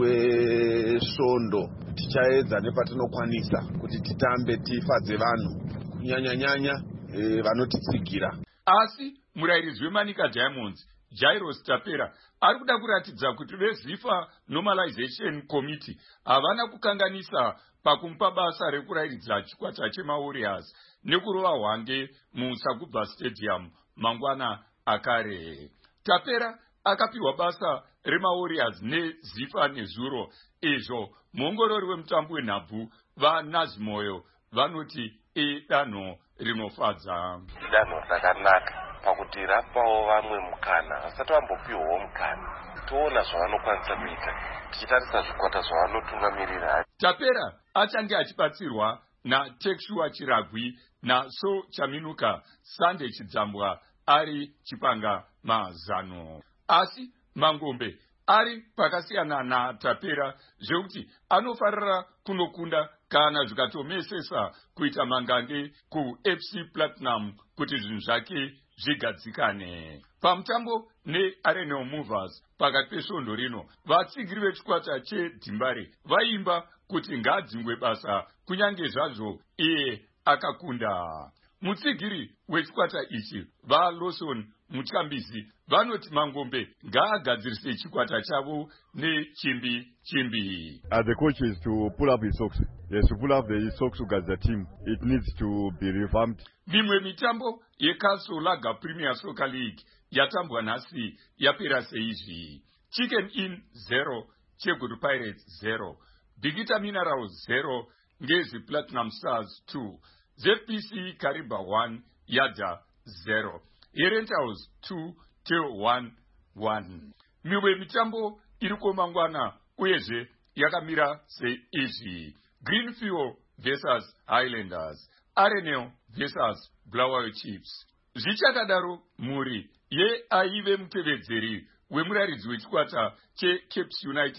wesvondo tichaedza nepatinokwanisa kuti titambe tifadze vanhu kunyanya-nyanya e, vanotitsigira. Asi murayiridzi weManika Diamonds Jairus Tapera ari kuda kuratidza kuti veZIFA Normalization Committee havana kukanganisa pakumupa basa rekurayiridza chikwata chemaWarriors nekurova hwange muSagubva Stadium mangwana akare. Tapera akapiwa basa remaWarriors neZIFA nezuro, izvo muongorori wemutambo wenhabvu vaNazimoyo vanoti idanho rinofadza. Idanho rakanaka pakuti rapawo vamwe mukana vasati vambopiwawo mukana, toona zvavanokwanisa kuita tichitarisa zvikwata zvavanotungamirira. Tapera achange achibatsirwa naTekshua Chiragwi naSo Chaminuka Sunday Chidzambwa ari chipanga mazano. Asi Mangombe ari pakasiyana naTapera zvekuti anofarira kunokunda kana zvikatomesesa kuita mangange kuF C Platinum kuti zvinhu zvake zvigadzikane. Pamutambo neArenal Movers pakati pesvondo rino, vatsigiri vechikwata cheDhimbare vaimba kuti ngadzingwe basa kunyange zvazvo iye akakunda. Mutsigiri wechikwata ichi vaLawson Mutambizi vanoti Mangombe ngaagadzirise chikwata chavo nechimbi chimbi. Uh, the coach is to pull up his socks. Yes, to pull up the socks to get the team. It needs to be revamped. Mimwe mitambo yeCastle Lager Premier Soccer League yatambwa nhasi yapera seizvi. Chicken Inn zero, Cheguru Pirates zero, Bigita Minerals zero, Ngezi Platinum Stars two, Z P C Kariba one, Yada zero, Herentals two, Teo one one. Miwe mitambo iriko mangwana uyezve yakamira seizvi. Greenfield versus Highlanders, Arenal versus Bulawayo Chiefs. Zvichakadaro muri ye aive mutevedzeri wemurayiridzi wechikwata cheCape United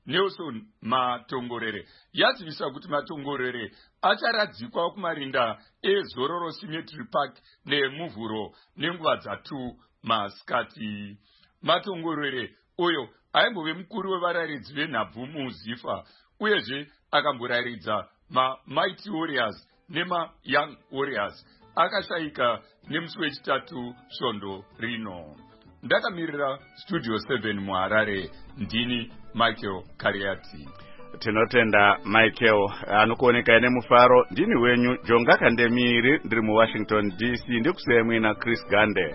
Nelson Matongorere yazivisa kuti Matongorere acharadzikwa kumarinda eZororo Cemetery Park neMuvhuro nenguva dzatu masikati. Matongorere uyo aimbove mukuru wevararidzi venhabvu muZifa uyezve akamboraridza maMighty Warriors nema Young Warriors akashayika nemusi wechitatu svondo rino. Ndakamirira Studio seven muHarare, ndini Michael Kariati. Tinotenda Michael. Anokuoneka ine mufaro ndini wenyu Jonga Kandemiri, ndiri muWashington D C, ndikuseyemwe na Chris Gande.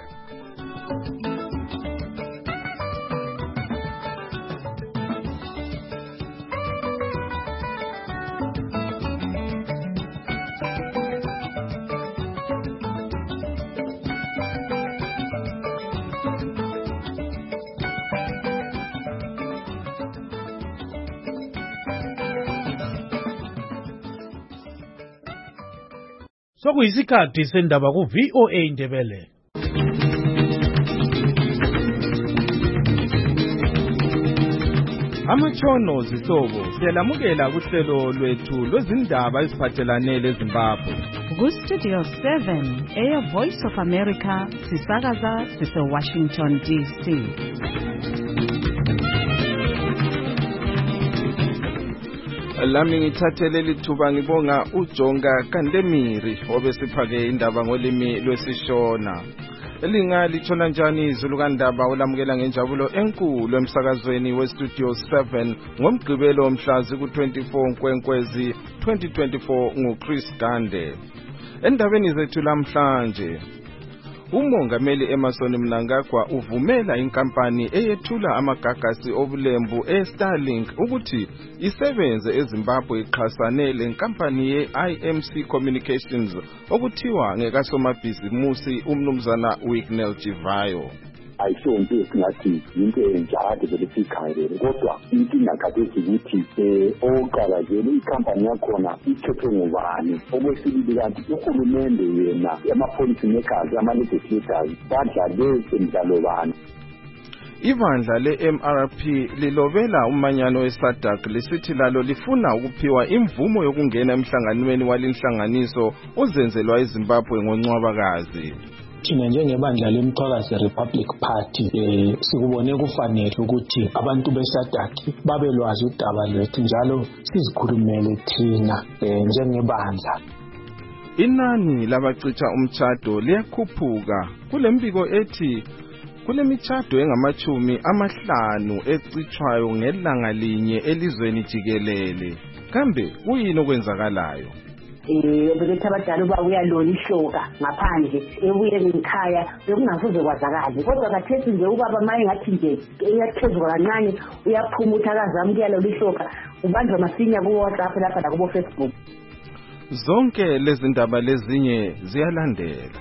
Sokuyisikhathi sendaba ku V O A Ndebele. Amatshono zihlobo siyalamukela kuhlelo lwethu lwezindaba eziphathelane leZimbabwe. Ku Studio seven eya Voice of America sisakaza sise Washington D C. Lami ngithathele lithuba ngibonga uJonga Kandemiri obesiphake indaba ngolimi lwesishona. Elingalithona njani izulu kandaba olamukela ngenjabulo enkulu emsakazweni weStudio seven ngomgqibelo mhlazi ku twenty-four Nkwenkwezi twenty twenty-four nguChris Gande. Endabeni zethu namhlanje uMongameli Emmerson Mnangagwa uvumela inkampani eyethula amagagasi obulembu eStarlink ukuthi isebenze eZimbabwe iqhasane lenkampani ye-I M C Communications okuthiwa ngekasomabhizimusi umnumzana Wignell Chivayo. ayisonto esingathi into entsha ade vele sikhangele kodwa inkinga khathesi ukuthi eh oqala nje ikhampani yakhona ikhethwe ngubani okwesibili kanti uhulumende yena ama-policy makers ama-legislators badlale emdlalo bani. Ibandla le-M R P lilobela umanyano weSADC lisithi lalo lifuna ukuphiwa imvumo yokungena emhlanganweni walinhlanganiso ozenzelwa eZimbabwe ngoNcwabakazi. Thina njengebandla lemthwakazi Republic Party eh sikubone kufanele ukuthi abantu beSADC babelwazi udaba lwethu njalo sizikhulumele thina eh njengebandla. Inani labacitsha umtchado liyakhuphuka kulembiko ethi kulemithado engamachumi amahlanu ecitshwayo ngelanga linye elizweni jikelele. Kambe kuyini okwenzakalayo? eh beletha abadala uba uyalona ihloka ngaphandle ebuye ngikhaya bekungafuze kwazakala kodwa kathethi nje ubaba maye ngathi nje eyaphezuka kancane uyaphuma uthakaza umkuyalo ihloka ubanjwa masinya ku WhatsApp lapha la ku Facebook. Zonke lezi ndaba lezinye ziyalandela.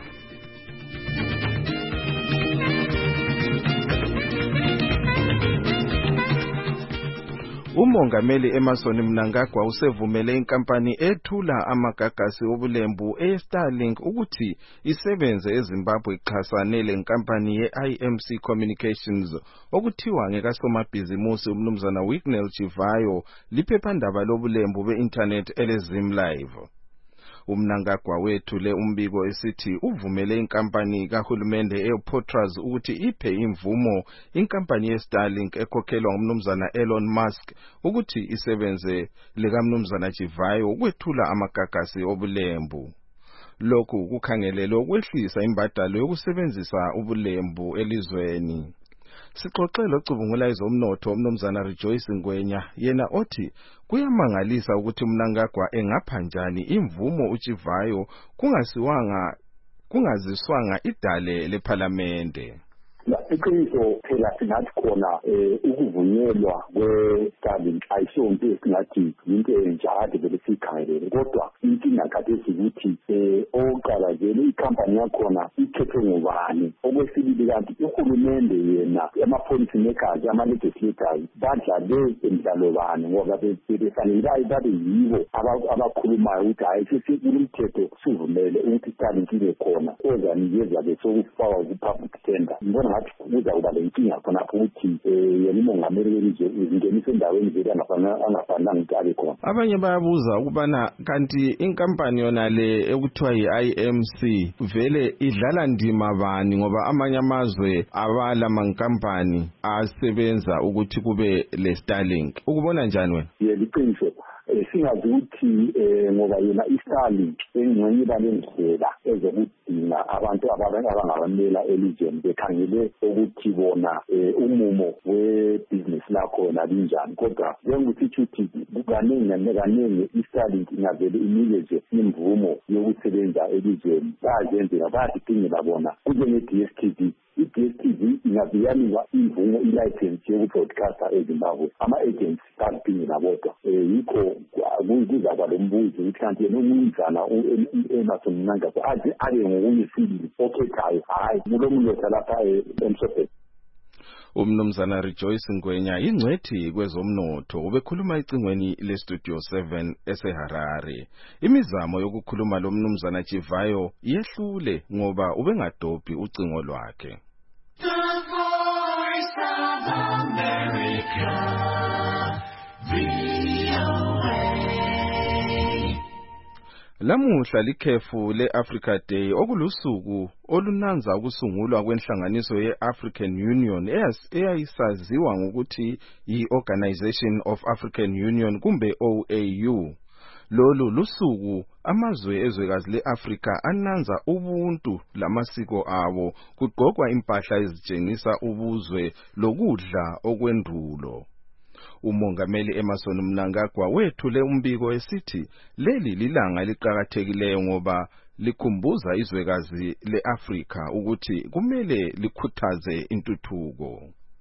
uMongameli Emmerson Mnangagwa usevumele inkampani ethula amagagasi obulembu eStarlink ukuthi isebenze eZimbabwe iqhasane lenkampani ye-I M C Communications okuthiwa ngekasomabhizimusi umnumzana Wignell Chivayo liphephandaba lobulembu be-internet eleZim Live. uMnangagwa wethule umbiko esithi uvumele inkampani kahulumende ePortras ukuthi iphe imvumo inkampani yeStarlink ekhokhelwa ngumnumzana Elon Musk ukuthi isebenze lekamnumzana Chivayo ukwethula amagagasi obulembu. Lokhu kukhangelelwe ukwehlisa imbadalo yokusebenzisa ubulembu elizweni. Sixoxele ocubungula izomnotho umnumzana Rejoice Ngwenya yena othi kuyamangalisa ukuthi Mnangagwa engapha njani imvumo uChivayo kungasiwanga kungaziswanga idale leParliamente. Iqiniso phela singathi khona ukuvunyelwa kweStarlink ayisonto esingathi into entsha ade vele sikhangele kodwa inkinga khathesi ukuthi oqala nje ikhampani yakhona ikhethwe ngubani okwesibili kanti uhulumende yena ama-policy makers ama-legislators badlale emdlalo bani ngoba befanele babe yibo abakhulumayo ukuthi hayi sekulumthetho sivumele ukuthi iStarlink ibe khona ozanikeza-ke sokufakwa ku-public tender. Ngibona ngathi kuza kuba lenkinga khonapho ukuthi yena umongameli welizwe ingenisa endaweni vele angafanelanga ukuthi abe khona. Abanye bayabuza ukubana kanti inkampani yona le ekuthiwa yi-I M C vele idlala ndima bani ngoba amanye amazwe abala mankampani asebenza ukuthi kube le Starlink. Ukubona njani wena? Yebo, iqiniso. Singazi ukuthi ngoba yena i-Starlink engxenye ibalendlela ezokudinga abantu abangabamela elizweni bekhangele ukuthi bona umumo webhizinisi lakho nalinjani, kodwa njengokuthi ukuthi kaningi nekaningi i-Starlink ingavele inikeze imvumo yokusebenza elizweni. Bayazenzela, bayazidingela bona kunjenge-D S T V. I-D S T V ingabiyanikwa imvumo i-license yokubroadcasta eZimbabwe. Ama-agents bazidingela bodwa. Yikho kuza lo mbuzo ukuthi kanti yena umnumzana u-Emmerson Mnangagwa aze abe ngokuyisibili okhethayo, hayi kulo mlotha lapha emhlophe. Umnumzana Rejoice Ngwenya ingcwethi kwezomnotho ubekhuluma icingweni le-Studio seven eseHarare. Imizamo yokukhuluma lo mnumzana Chivayo yehlule ngoba ubengadophi ucingo lwakhe. The Voice of America, V O A. Lamuhla likhefu le-Africa Day okulusuku olunanza ukusungulwa kwenhlanganiso ye-African Union eyayisaziwa ngokuthi yi-Organization of African Union kumbe O A U. Lolu lusuku amazwe ezwekazi le-Afrika ananza ubuntu lamasiko abo kugqokwa impahla ezitshengisa ubuzwe lokudla okwendulo. Umongameli Emmerson Mnangagwa wethule umbiko esithi leli lilanga liqhakathekileyo ngoba likhumbuza izwekazi leAfrika ukuthi kumele likhuthaze intuthuko.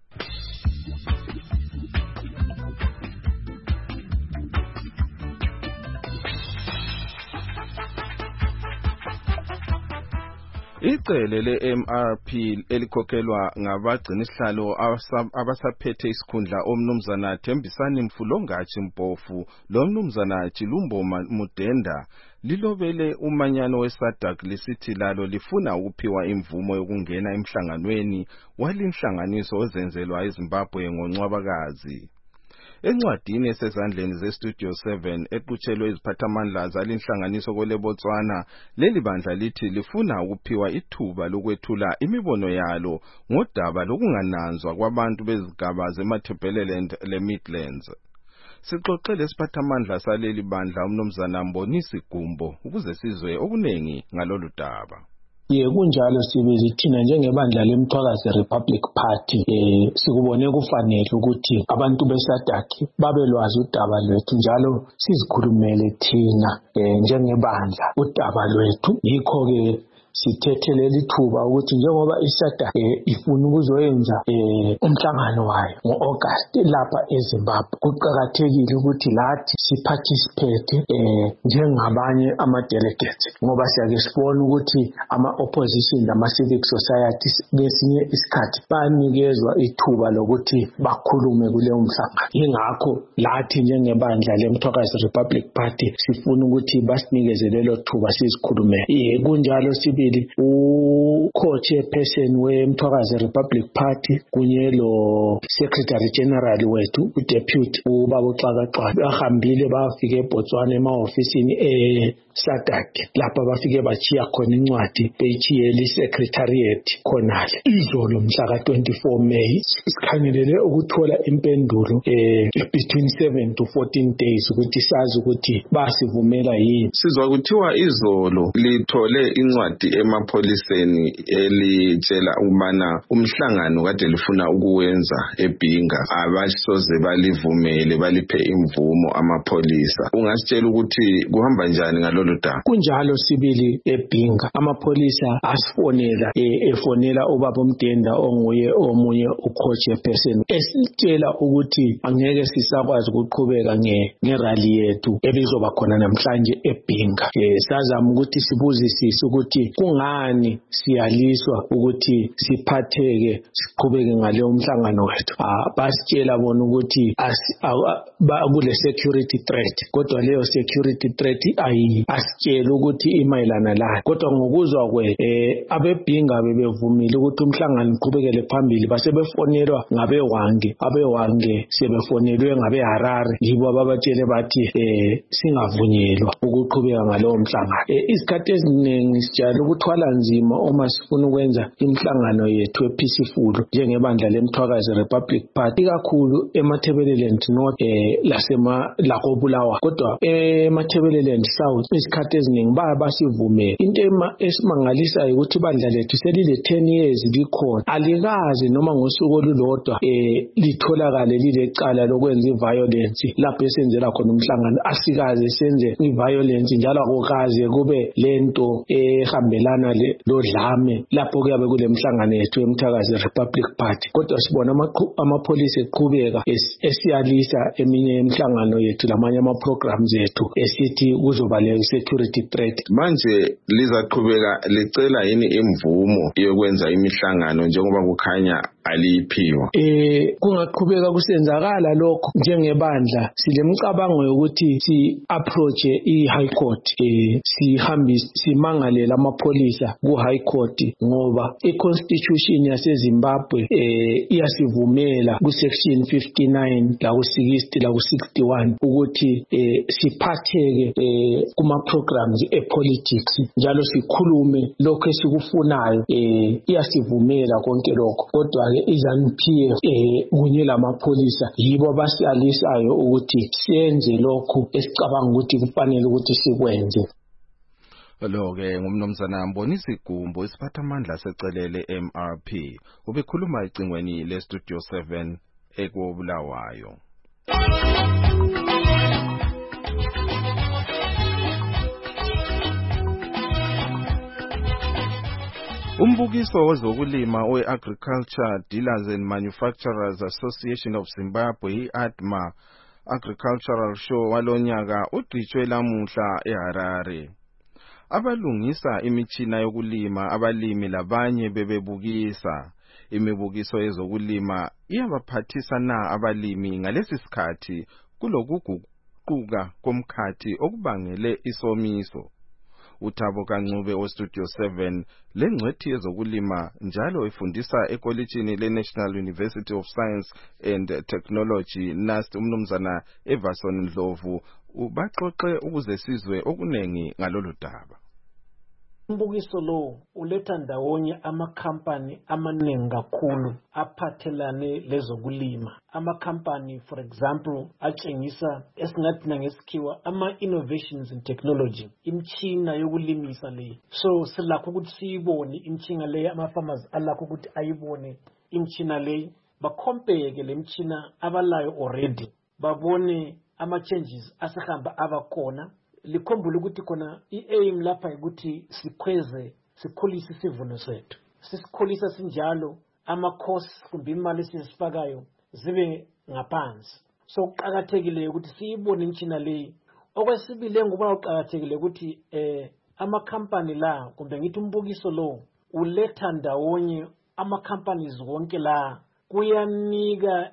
Icele le-M R P elikhokhelwa ngabagcinisihlalo abasaphethe isikhundla omnumzana Thembisani Mfulongathi Mpofu lomnumzana Chilumbo Mudenda lilobele umanyano we-SADC lisithi lalo lifuna ukuphiwa imvumo yokungena emhlanganweni walinhlanganiso ozenzelwa eZimbabwe ngoNcwabakazi. Encwadini esezandleni ze-Studio seven equtshelwe iziphathamandla zalinhlanganiso kweleBotswana, leli bandla lithi lifuna ukuphiwa ithuba lokwethula imibono yalo ngodaba lokungananzwa kwabantu bezigaba zeMatabeleland le-Midlands. Sixoxele isiphathamandla saleli bandla umnumzana Mbonisi Gumbo ukuze sizwe okunengi ngalolu daba. Ye kunjalo sibili thina njengebandla leMthwakazi Republic Party eh sikubone kufanele ukuthi abantu beSADC babelwazi udaba lwethu njalo sizikhulumele thina eh njengebandla udaba lwethu. Yikho ke sithethelele ithuba ukuthi njengoba iSADC ifuna ukuzoyenza umhlangano wayo ngo-August lapha eZimbabwe, kuqakathekile ukuthi lathi siparticipate njengabanye ama-delegates ngoba siyake sibona ukuthi ama-opposition nama-civic society ngesinye isikhathi banikezwa ithuba lokuthi bakhulume kuleyo mhlangano. Yingakho lathi njengebandla leMthwakazi Republic Party sifuna ukuthi basinikeze lelo thuba sizikhulumele. Kunjalo sibi u-co-chairperson weMthwakazi Republic Party kunye lo Secretary General wethu u-Deputy uBaba uXakaxaka bahambile bafike eBotswana ema-ofisini e-SADC lapha bafike bachiya khona incwadi beyithiyela i-secretariat khonale. Izolo mhla ka twenty-four May sikhangelele ukuthola impendulo eh between seven to fourteen days ukuthi sazi ukuthi basivumela yini. Sizwa kuthiwa izolo lithole incwadi emapholiseni elitshela ukubana umhlangano kade lifuna ukuwenza eBhinga abasoze balivumele baliphe imvumo amapholisa. Ungasitshela ukuthi kuhamba njani ngalolu daba? Kunjalo sibili eBhinga amapholisa asifonela efonela ubaba uMdenda onguye omunye u-co-chairperson esitshela ukuthi angeke sisakwazi ukuqhubeka ngerally yethu ebizoba khona namhlanje eBhinga. Sazama ukuthi sibuzisise ukuthi kungani siya siyaliswa ukuthi siphatheke siqhubeke ngaleyo mhlangano wethu. Basitshela bona ukuthi kule security threat, kodwa leyo security threat ayi asitshela ukuthi imayelana la. Kodwa ngokuzwa kwe abebhinga bebevumile ukuthi umhlangano uqhubekele phambili, basebefonelwa ngabewange, abewange sebefonelwe ngabeHarare, yibo ababatshele bathi eh singavunyelwa ukuqhubeka ngalowo mhlangano. Isikhathi eziningi sijala ukuthwala nzima uma sifuna ukwenza imhlangano yethu epeaceful njengebandla leMthwakazi Republic Party, kakhulu eMatabeleland North eh lasema lakobulawa, kodwa eMatabeleland South isikhathi eziningi baya basivumela. Into esimangalisayo ukuthi ibandla lethu selile ten years likhona, alikazi noma ngosuku olulodwa eh litholakale lilecala lokwenza iviolence lapho esenzela khona umhlangano. Asikaze senze iviolence njalo akukaze kube lento ehambelana lodlame lapho kuyabe kule mhlangano yethu eMthwakazi Republic Party. Kodwa sibona amapholisa eqhubeka esiyalisa eminye imihlangano yethu lamanye ama programs ethu esithi kuzoba le security threat. Manje lizaqhubeka licela yini imvumo yokwenza imihlangano njengoba kukhanya aliphiwa? Eh kungaqhubeka kusenzakala lokho njengebandla silemcabango yokuthi si approach i high court, eh sihambise simangalela amapholisa ku high court ngoba i constitution yase Zimbabwe eh iyasivumela ku section fifty-nine la ku sixty la ku sixty-one ukuthi eh siphatheke eh kuma programs e politics njalo sikhulume lokho esikufunayo, eh iyasivumela konke lokho. Kodwa ke izanu P F eh kunye lamapholisa yibo abasiyalisayo ukuthi senze lokho esicabanga ukuthi kufanele ukuthi sikwenze. Lo ke ngumnomzana Mbonisi Gumbo, isiphathamandla secelele M R P, ubekhuluma ecingweni le Studio seven ekobulawayo. Umbukiso wezokulima we-Agriculture Dealers and Manufacturers Association of Zimbabwe, I A D M A Agricultural Show walonyaka ugcitshwe lamuhla eHarare. Abalungisa imichina yokulima abalimi labanye bebebukisa. Imibukiso yezokulima iyabaphathisa na abalimi ngalesi sikhathi kulokuguquka komkhathi okubangele isomiso. Uthabo Kancube o Studio seven lengcwethi yezokulima njalo ifundisa ekolitshini le-National University of Science and Technology N U S T umnumzana Everson Ndlovu ubaxoxe ukuze sizwe okunengi ngalolu daba. Umbukiso lo uletha ndawonye amakhampani amaningi kakhulu aphathelane lezokulima. Amakhampani for example atshengisa esingathi nangesikhiwa ama innovations in technology, imchina yokulimisa le. So silakho ukuthi siyibone imchina le, ama farmers alakho ukuthi ayibone imchina le, ba compare ke le mchina abalayo already, babone ama changes asehamba abakhona. Likhombula ukuthi khona i-aim lapha ukuthi sikhweze sikhulise isivuno sethu. Sisikhulisa sinjalo ama-costs kumbe imali esizifakayo zibe ngaphansi. So kuqakathekile ukuthi siyibone imchina le. Okwesibili ngoba uqakathekile ukuthi eh ama-company la kumbe ngithi umbukiso lo uletha ndawonye ama-companies wonke la, kuyanika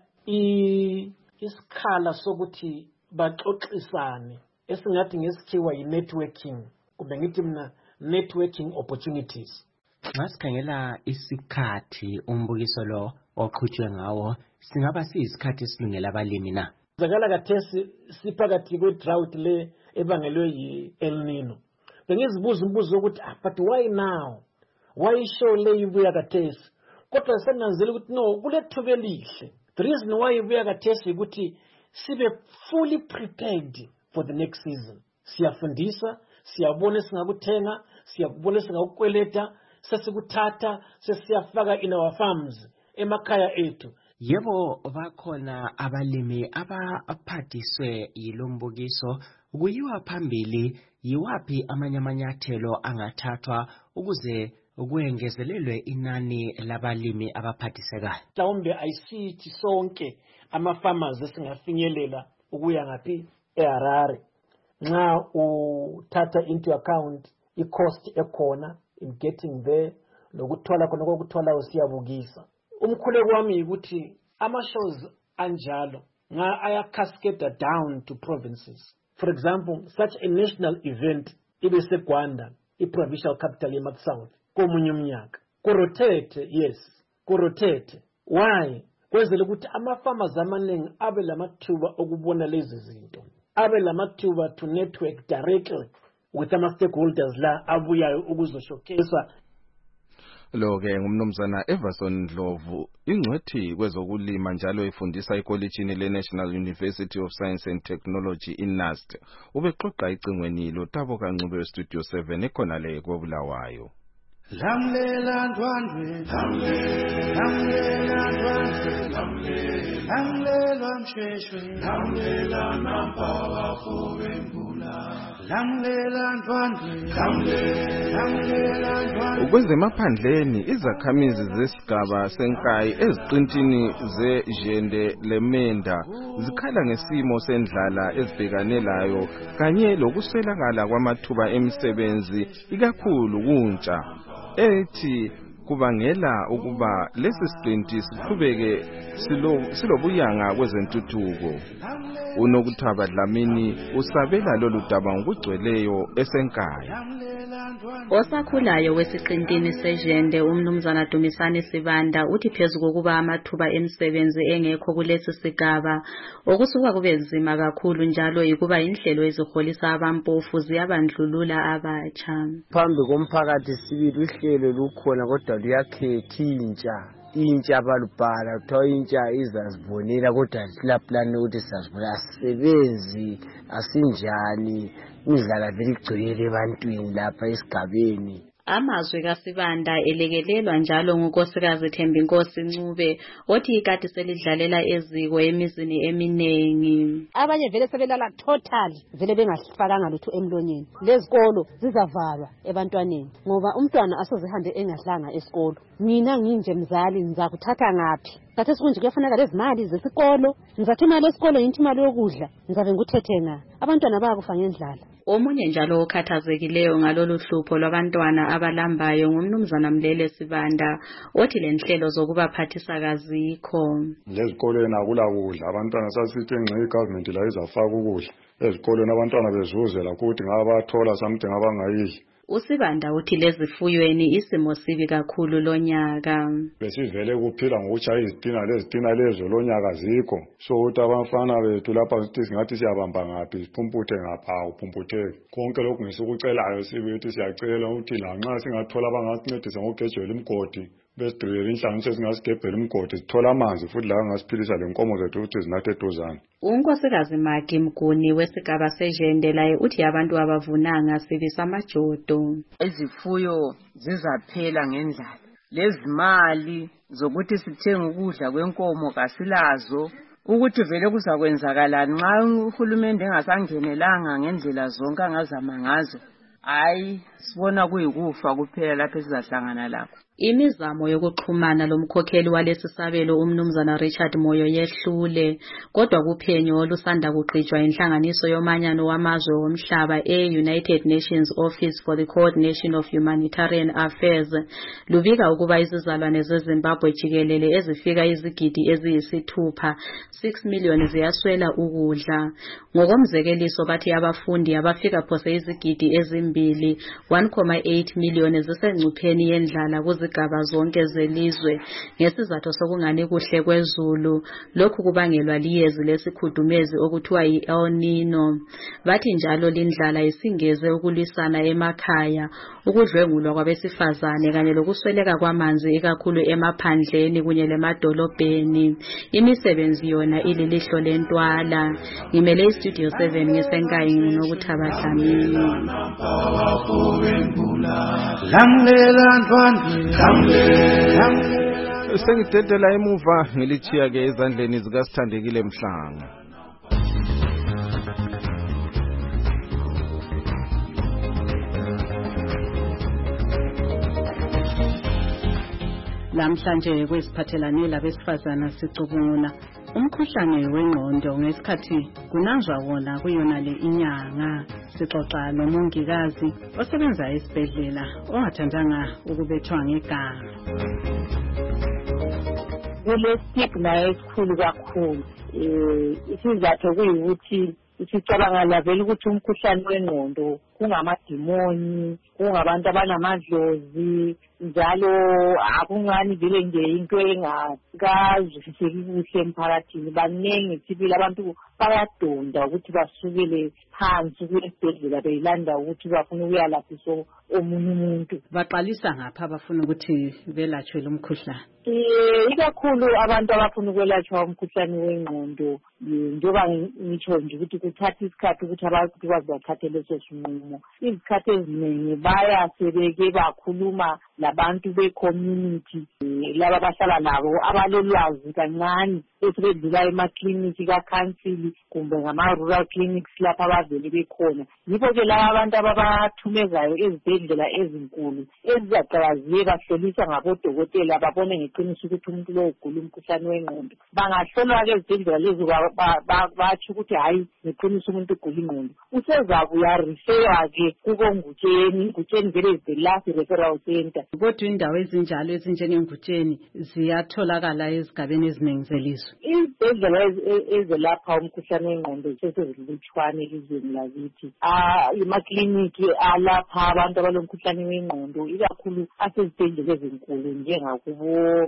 isikhala sokuthi baxoxisane esingathi ngesikhiwa yi-networking kumbe ngithi mina networking opportunities. Masikhangela isikhathi umbukiso lo oqhutshwe ngawo singaba siyisikhathi esilungela abalimi na? Zakala kathesi siphakathi kwe-drought le ebangelwe yi-El Nino. Bengizibuza umbuzo ukuthi ah, but why now? Why show le ibuya kathesi? Kodwa senanzela ukuthi no, kulethuba elihle. The reason why ibuya kathesi ukuthi sibe fully prepared for the next season. Siyafundisa, siyabona singakuthenga, siyabona singakukweleta, sesikuthatha, sesiyafaka in our farms emakhaya ethu. Yebo bakhona abalimi abaphathiswe yilombukiso, kuyiwa phambili yiwapi amanye amanyathelo angathathwa ukuze ukwengezelelwe inani labalimi abaphathisekayo. Mhlawumbe ayisithi sonke ama farmers esingafinyelela ukuya ngapi eHarare. Nxa uthatha into account i cost ekhona in getting there, lokuthola khona kokuthola usiyabukisa. Umkhuleko wami ukuthi ama-shows anjalo nga aya-cascade down to provinces. For example, such a national event ibe seGwanda, i-provincial capital ye-North South, komunye umnyaka. Kurotate, yes, kurotate. Why? Kwenzela ukuthi ama-farmers amaningi abe lamathuba okubona lezi zinto. Abe lamathuba to network directly with ama-stakeholders la abuyayo ukuzoshowcase. Lo-ke ngumnumzana Everson Ndlovu, ingcwethi kwezokulima njalo ifundisa ekolitshini le-National University of Science and Technology in-NUST. Ubexoxa icingweni loTabo Kancube we-Studio seven ekhona le koBulawayo. Lamlela ndwandwe, lamlela ndwandwe, lamlela msheshwe, lamlela nampawa fowembula, lamlela ndwandwe, lamlela ndwandwe. Kwezemaphandleni izakhamizi zesigaba senkayi eziqintini zeJende leMenda zikhala ngesimo sendlala ezibhekanelayo kanye lokuswelakala kwamathuba emisebenzi ikakhulu kuntsha. Ethi kubangela ukuba lesi siqinti siqhubeke silobuyanga kwezentuthuko. Unokuthaba Dlamini usabela lolu daba ngokugcweleyo esenkaya. Osakhulayo wesiqintini seJende umnumzana Dumisani Sibanda uthi phezulu kokuba amathuba emisebenzi engekho kulesi sigaba okusuka kube nzima kakhulu njalo ikuba inhlelo eziholisa abampofu ziyabandlulula abatsha. Phambi komphakathi sibili uhlelo lukhona kodwa luyakhetha intsha. Intsha abalubhala kuthiwa intsha izazibonela kodwa sila plan ukuthi sazibona asisebenzi asinjani indlala vele igcwele ebantwini lapha esigabeni. Amazwi kaSibanda elekelelwa njalo ngunkosikazi Thembinkosi Ncube othi ikati selidlalela eziko emizini eminingi. Abanye vele sebelala total vele bengasifakanga lutho emlonyeni. Lezikolo zizavalwa ebantwaneni ngoba umntwana asozihambe engadlanga esikolo. Mina nginje mzali ngizakuthatha ngapi? Kathe sikunje kuyafanaka lezimali zesikolo, ngizathi imali yesikolo yinthi imali yokudla, ngizabe nguthethe nga. Abantwana bayakufa ngendlala. Omunye njalo okhathazekileyo ngalolu hlupho lwabantwana abalambayo ngumnumzana Mlele Sibanda othi lenhlelo zokubaphathisa kazikho. Lezikolweni akula kudla, abantwana sasithi engxe igovernment la izafaka ukudla. Ezikolweni abantwana bezuzela ukuthi ngabathola something abangayidli. Usibanda uthi lezifuyweni isimo sibi kakhulu lonyaka. Besivele kuphila ngokutsha izitina lezitina lezo lonyaka zikho. So uthi abafana bethu lapha sithi singathi siyabamba ngaphi siphumputhe ngapha uphumputhe. Konke lokhu ngisikucelayo sibe uthi siyacela ukuthi la nxa singathola abangasincedisa ngogejela imgodi besidriyela inhlanganiso esingasigebhela imgodi sithola amanzi futhi la ngasiphilisa lenkomo zethu ukuthi zinathe eduzane. Unkosikazi Magi Mguni wesigaba seJende laye uthi abantu abavunanga sibisa amajodo. Izifuyo zizaphela ngendlala. Lezimali zokuthi sithenga ukudla kwenkomo kasilazo. Ukuthi vele kuzakwenzakalani nxa uhulumende engasangenelanga ngendlela zonke angazama ngazo. Hayi sibona kuyikufa kuphela lapho sizahlangana lakho. Imizamo yokuxhumana lomkhokheli walesi sabelo umnumzana Richard Moyo yehlule kodwa kuphenyo olusanda kuqhijwa inhlanganiso yomanyano wamazwe womhlaba e-United Nations Office for the Coordination of Humanitarian Affairs lubika ukuba izizalwane zeZimbabwe jikelele ezifika izigidi eziyisithupha six million ziyaswela ukudla. Ngokomzekeliso bathi abafundi abafika phose izigidi ezimbili one point eight million zisengcupheni yendlala kuzigaba zonke zelizwe ngesizathu sokungani kuhle kwezulu. Lokhu kubangelwa liyezi lesikhudumezi okuthiwa yi-El Nino. Bathi njalo lindlala isingeze ukulwisana emakhaya, ukudlwengulwa kwabesifazane kanye lokusweleka kwamanzi ikakhulu emaphandleni kunye lemadolobheni. Imisebenzi yona ililihlo lentwala. Ngimele iStudio seven ngisenkayi nginokuthaba Dlamini. Lamlela ndwandwe, sengidedela emuva ngilichiya ke ezandleni zikaSithandekile Mhlanga. Lamhlanje kwesiphathelane labesifazana sicubungula umkhuhlane wengqondo ngesikhathi kunanjwa wona kuyona le inyanga. sixoxa nomongikazi osebenza esibhedlela ongathandanga ukubethwa ngegama. Kule-stigma esikhulu kakhulu. Eh isizathu kuyikuthi isicabanga lavela ukuthi umkhuhlane wengqondo kungamadimoni, kungabantu abanamadlozi, njalo akungani vele nje into engakazwisiseki kuhle emphakathini. Baningi sibili abantu bayadonda ukuthi basukele phansi kuyesibhedlela beyilanda ukuthi bafuna ukuyalaphiswa omunye umuntu. Baqalisa ngapha abafuna ukuthi belatshwe lo mkhuhlane. Eh ikakhulu abantu abafuna ukwelatshwa umkhuhlane wengqondo, njengoba ngitsho nje ukuthi kuthatha isikhathi ukuthi abantu bazathathe leso sinqumo. Izikhathi eziningi baya sebeke bakhuluma labantu be-community laba bahlala nabo abalolwazi kancane esebedlula emakliniki kakhansili kumbe ngama-rural clinics lapha abavele bekhona. Yikho-ke laba abantu ababathumezayo ezibhedlela ezinkulu ezizaqalaziye bahlolisa ngabodokotela babone ngeqiniso ukuthi umuntu lo ugula umkhuhlane wengqondo. Bangahlolwa-ke ezibhedlela lezo batsho ukuthi hhayi ngeqiniso umuntu ugula ingqondo. Usezabuya rifewa-ke kubongutsheni, ingutsheni vele is the last referral center. Kodwa indawo ezinjalo ezinjengengutsheni ziyatholakala ezigabeni eziningi zelizwe. Izibhedlela ezelapha umkhuhlane wengqondo sesezilutshwane elizweni lakithi. Amakliniki alapha abantu abalomkhuhlane wengqondo ikakhulu asezibhedlela ezinkulu njengakubo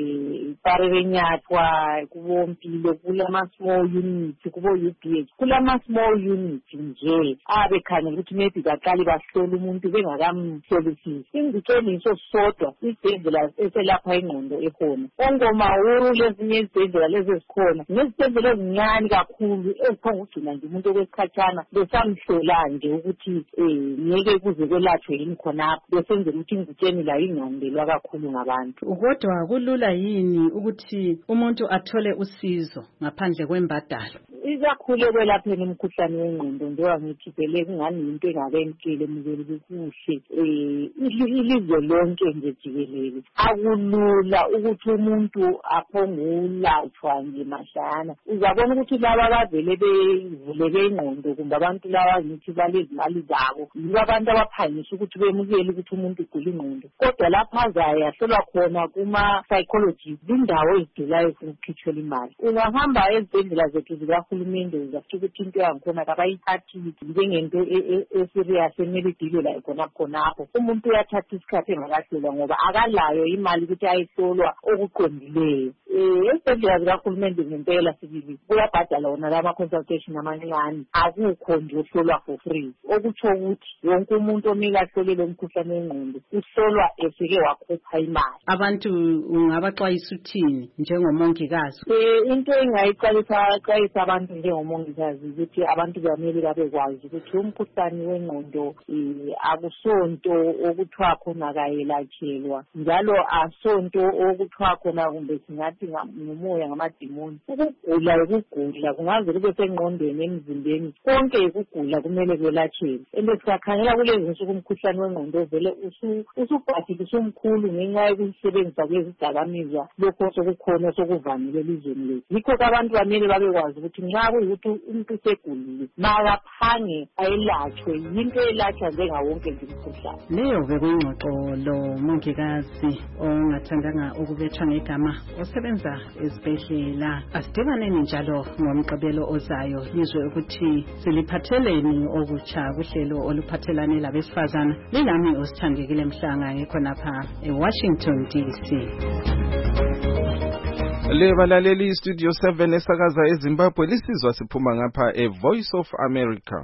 Parebenyathwa, kubo Mpilo, kulama-small units, kubo U B H. Kulama-small units nje abekhangela ukuthi maybe baqale bahlola umuntu bengakamhlolisisi. Ingutsheni yiso sodwa isibhedlela eselapha ingqondo ekhona. Ongomawuru lezinye izibhedlela lezi ezikhona nezibhedlela ezincane kakhulu eziphonga ukugcina nje umuntu okwesikhatshana besamhlola nje ukuthi ngeke kuze kwelatshwe yini khonapho besenzela ukuthi ingutsheni layo ingandelwa kakhulu ngabantu. Kodwa kulula yini ukuthi umuntu athole usizo ngaphandle kwembadalo? Ikakhulu ekwelapheni umkhuhlane wengqondo njengoba ngithi vele kungani yinto engakemkele emukeli kuhle ilizwe lonke nje jikelele. Akulula ukuthi umuntu aphongulatshwa nje mashana. Uzabona ukuthi laba abavele bevuleke ingqondo kumbe abantu laba ngithi balezimali zabo yibo abantu abaphangisa ukuthi bemukele ukuthi umuntu ugula ingqondo. Kodwa lapha azayo yahlolwa khona kuma-psychologists indawo ezidulayo ukukhitshela imali. Ungahamba ezibhedlela zethu zikahulumende uzafika ukuthi into yangikhona kabayithathile njengento eserious emele idilwe layo khonapho khonapho. Umuntu uyathatha isikhathi engakahlolwa ngoba akalayo imali ukuthi ayihlolwa okuqondileyo. Ezibhedlela zikahulumende ngempela sibili kuyabhadala wona la ma-consultation amancane, akukho nje uhlolwa for free. Okutsho ukuthi wonke umuntu omele ahlolelwe umkhuhlane wengqondo uhlolwa eseke wakhupha imali. Abantu ungabaxwayisa uthini njengomongikazi? Eh into engayiqalisa xwayisa abantu njengomongikazi ukuthi abantu bamele babekwazi ukuthi umkhuhlane wengqondo akusonto okuthiwa khona kayelatshelwa, njalo asonto okuthiwa khona kumbe singathi ngomoya ngamadimoni. Ukugula ukugula kungaze kube sengqondweni emzimbeni, konke ukugula kumele kwelatshelwe. Ende siyakhangela kulezi nsuku umkhuhlane wengqondo vele usubhadile usumkhulu ngenxa yokusebenzisa kwezidakamizwa lokho sokukhona sokuvamile elizweni lethu. Yikho abantu bamele babekwazi ukuthi nxa kuyikuthi umuntu usegulile makaphange ayelatshwe, yinto elatshwa njengawonke nje umkhuhlane. Leyo bekuyingxoxo lo mongikazi ongathandanga ukubethwa ngegama osebenza esibhedlela. Asidibaneni njalo ngomgqibelo ozayo yizwe ukuthi siliphatheleni okutsha kuhlelo oluphathelane labesifazana. Lilami osithandekile Mhlanga ekhonapha eWashington D C. Lebalaleli Studio seven esakaza eZimbabwe lisizwa siphuma ngapha eVoice of America.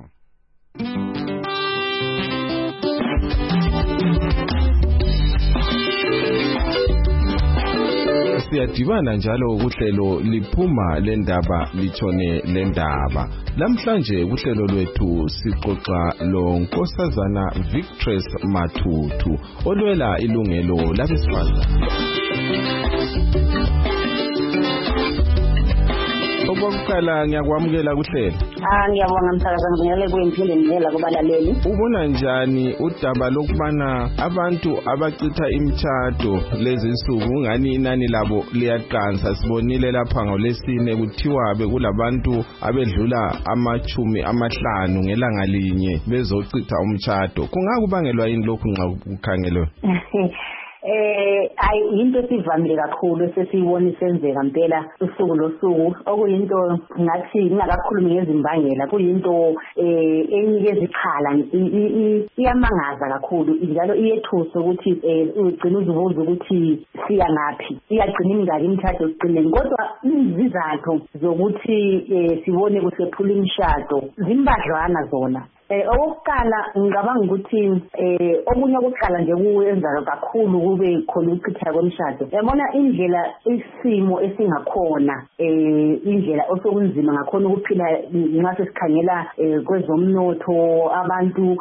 Siyadibana njalo kuhlelo liphuma lendaba litshone lendaba. Namhlanje kuhlelo lwethu sixoxa lo Nkosazana Victress Mathuthu olwela ilungelo labesifazane. Okokuqala ngiyakwamukela kuhlelo. Ah ngiyabonga msakazana ngiyale kuyiphinde ngiyela kubalaleli. Ubona njani udaba lokubana abantu abachitha imtshado lezi insuku ngani inani labo liyaqansa? Sibonile lapha ngolesine kuthiwa bekulabantu abedlula amachumi amahlanu ngelanga linye bezochitha umtshado. Kungakubangelwa yini lokhu nxa ukhangelwe? Eh ayi into esivamile kakhulu sesiyibona isenzeka impela usuku losuku okuyinto ngathi ngingakakhulumi ngezimbangela kuyinto eh enikeza ikhala iyamangaza kakhulu njalo iyethusa ukuthi ugcina uzibuza ukuthi siya ngaphi iyagcina imingaki imthatho ugcineni kodwa izizathu zokuthi sibone kusephula imishado zimbadlwana zona. Eh okokuqala ngicabanga ukuthi eh okunye okuqala nje kuyenza kakhulu kube khona ukuchitha kwemshado. Yabona indlela isimo esingakhona eh indlela osokunzima ngakhona ukuphila nxa sesikhangela kwezomnotho abantu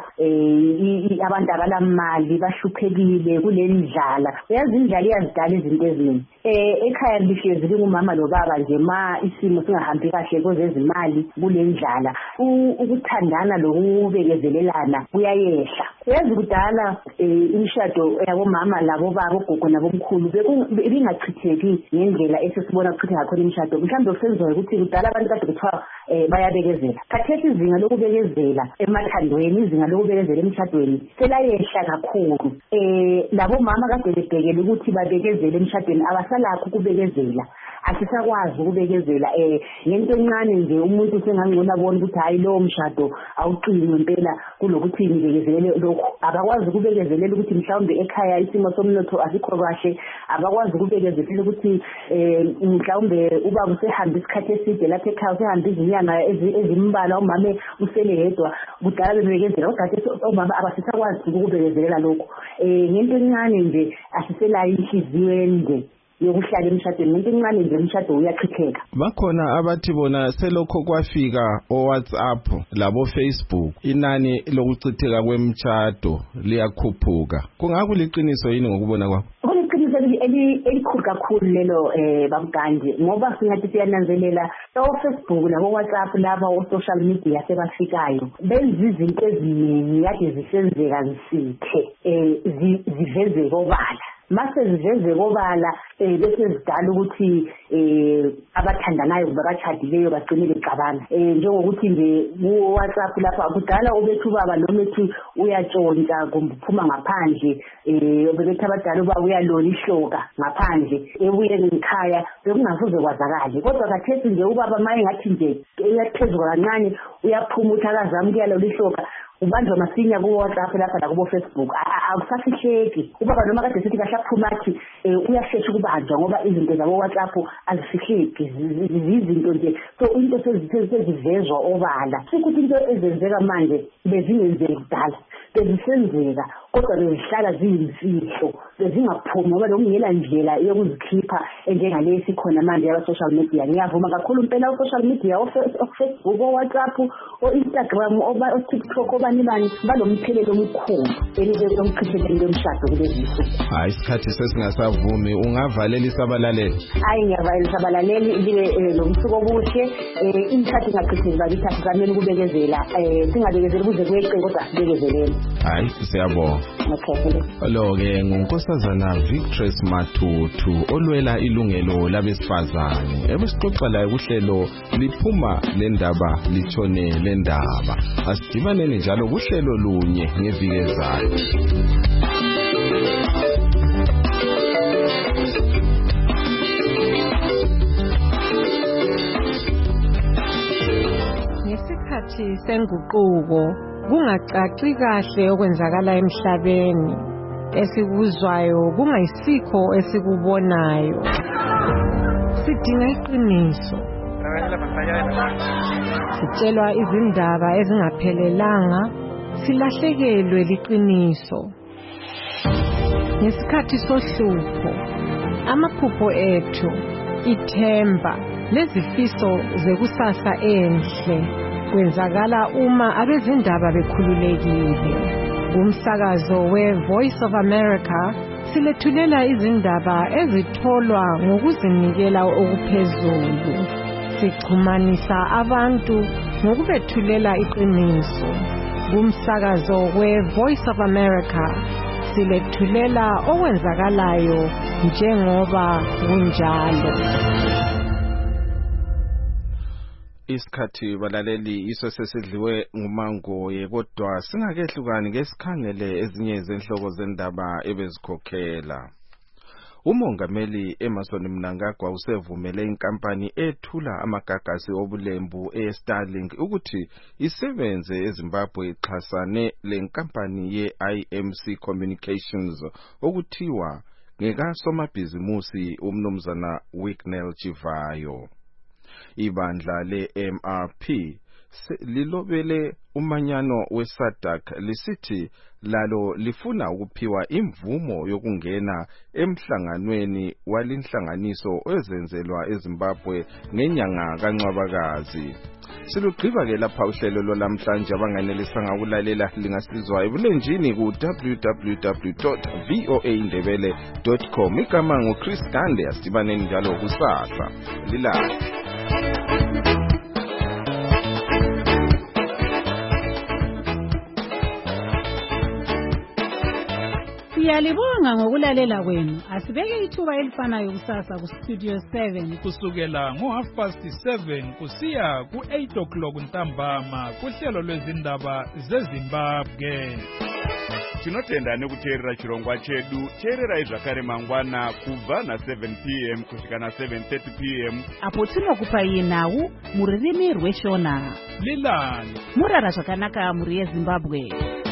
eh abantu abalamali bahluphekile kulendlala. Uyazi indlala iyazidala izinto eziningi. Eh ekhaya lihlezi lingumama lobaba nje ma isimo singahambi kahle kwezezimali kulendlala. Ukuthandana lo ubekezelelana kuyayehla. Uyazi kudala imishado yabomama labo baba ogogo nabomkhulu bekungachitheki ngendlela esesibona kuchitha ngakhona imishado. Mhlawumbe kusenziwa ukuthi kudala abantu kade kuthiwa bayabekezela. Khathesi izinga lokubekezela emathandweni izinga lokubekezela emishadweni selayehla kakhulu. Eh labo mama kade bebhekele ukuthi babekezele emishadweni abasalakho ukubekezela. Asisakwazi ukubekezela eh ngento encane nje umuntu sengangcona bona ukuthi hayi lo mshado awuqini impela kulokuthi nibekezelele lokho. Abakwazi ukubekezelela ukuthi mhlawumbe ekhaya isimo somnotho asikho kahle. Abakwazi ukubekezelela ukuthi eh mhlawumbe ubaba usehamba isikhathi eside lapha ekhaya usehamba izinyanga ezimbalwa umama usele yedwa kudala bebekezela kodwa omama abasisakwazi ukubekezelela lokho. Eh ngento encane nje asiselayo inhliziyo ende yokuhlala emshadweni umuntu incane nje umshado uyachitheka. Bakhona abathi bona selokho kwafika o WhatsApp labo Facebook inani lokuchitheka kwemshado liyakhuphuka. Kungakuliqiniso yini ngokubona kwakho? Kuliqiniso elikhulu kakhulu lelo eh babugandi ngoba singathi siyananzelela o Facebook nabo WhatsApp laba o social media sebafikayo benza izinto eziningi kade zisenzeka zisithe eh zivezeke obala. Mase ziveze kobala eh bese zidala ukuthi eh abathandanayo babachadileyo bagcinile xabana eh njengokuthi nje ku WhatsApp lapha kudala ubethu baba noma ethi uyatshontsha kumphuma ngaphandle eh ubethu abadala uba uyalona ihloka ngaphandle ebuye ngekhaya bekungafuze kwazakala kodwa kathesi nje ubaba maye ngathi nje uyaphezuka kancane uyaphuma uthakazama kuyalo ihloka ubanjwa masinya ku WhatsApp lapha la ku Facebook akusafihleki ubaba noma kade sithi kahlaphuma athi uyashesha ukubanjwa ngoba izinto zabo WhatsApp azifihleki izinto nje so into sezivezwa obala ukuthi into ezenzeka manje bezingenzeki kudala bezisenzeka kodwa bezihlala ziyimfihlo bezingaphumi ngoba lokungela ndlela yokuzikhipha enjengalesi khona manje yaba social media. Ngiyavuma kakhulu impela o social media o Facebook o WhatsApp o Instagram o TikTok obani bani balomthelelo omkhulu elizwe lokuchithela kwemshado kulezi insuku. Hayi isikhathi sesingasavumi ungavalela isabalaleli. Hayi ngiyavalela isabalaleli libe lomsuku obuhle imkhathi ingachitheki bakithi asizameni ukubekezela singabekezeli kuze kweqe kodwa sibekezelele. Hayi siyabonga. Okay. Lo ke ngunkosazana Victress Matutu olwela ilungelo labesifazane ebesixoxa la kuhlelo liphuma lendaba litshone lendaba. Asidibaneni njalo kuhlelo lunye ngeviki ezayo. Ngesikhathi senguquko kungacaci kahle okwenzakala emhlabeni esikuzwayo kungayisikho esikubonayo sidinga iqiniso sitshelwa izindaba ezingaphelelanga silahlekelwe liqiniso ngesikhathi sohlupho amaphupho ethu ithemba lezifiso zekusasa enhle kwenzakala uma abezindaba bekhululekile. Umsakazo we-Voice of America silethulela izindaba ezitholwa ngokuzinikela okuphezulu. Sixhumanisa abantu ngokubethulela iqiniso. Kumsakazo we-Voice of America silethulela okwenzakalayo njengoba kunjalo. Isikhathi balaleli iso sesidliwe ngumango yekodwa singakehlukani ngesikhangele ezinye izenhloko zendaba ebezikhokhela. Umongameli Emmerson Mnangagwa usevumele inkampani ethula amagagasi obulembu e-Starlink ukuthi isebenze eZimbabwe ixhasane lenkampani ye-I M C Communications okuthiwa ngekasomabhizimusi umnumzana Wicknell Chivayo. Ibandla le-M R P lilobele umanyano we-SADC lisithi lalo lifuna ukuphiwa imvumo yokungena emhlanganweni walinhlanganiso ezenzelwa eZimbabwe ngenyanga kaNcwabakazi. Silugqiba ke lapha uhlelo lwalamhlanje abanganelisanga ukulalela lingasizwa ebulenjini ku w w w dot voa indebele dot com. Igama nguChris Gande, asibaneni njalo kusasa. Lila Siyalibonga ngokulalela kwenu. Asibeke ithuba elifanayo kusasa ku Studio seven kusukela ngo half past seven kusiya ku eight o'clock ntambama kuhlelo lwezindaba zeZimbabwe. Tinotenda nekuteerera chirongwa chedu. Teererai zvakare mangwana kubva na seven p m kusvika na seven thirty p m apo tinokupai nhau mururimi rweshona. Lilani murara zvakanaka muri yeZimbabwe.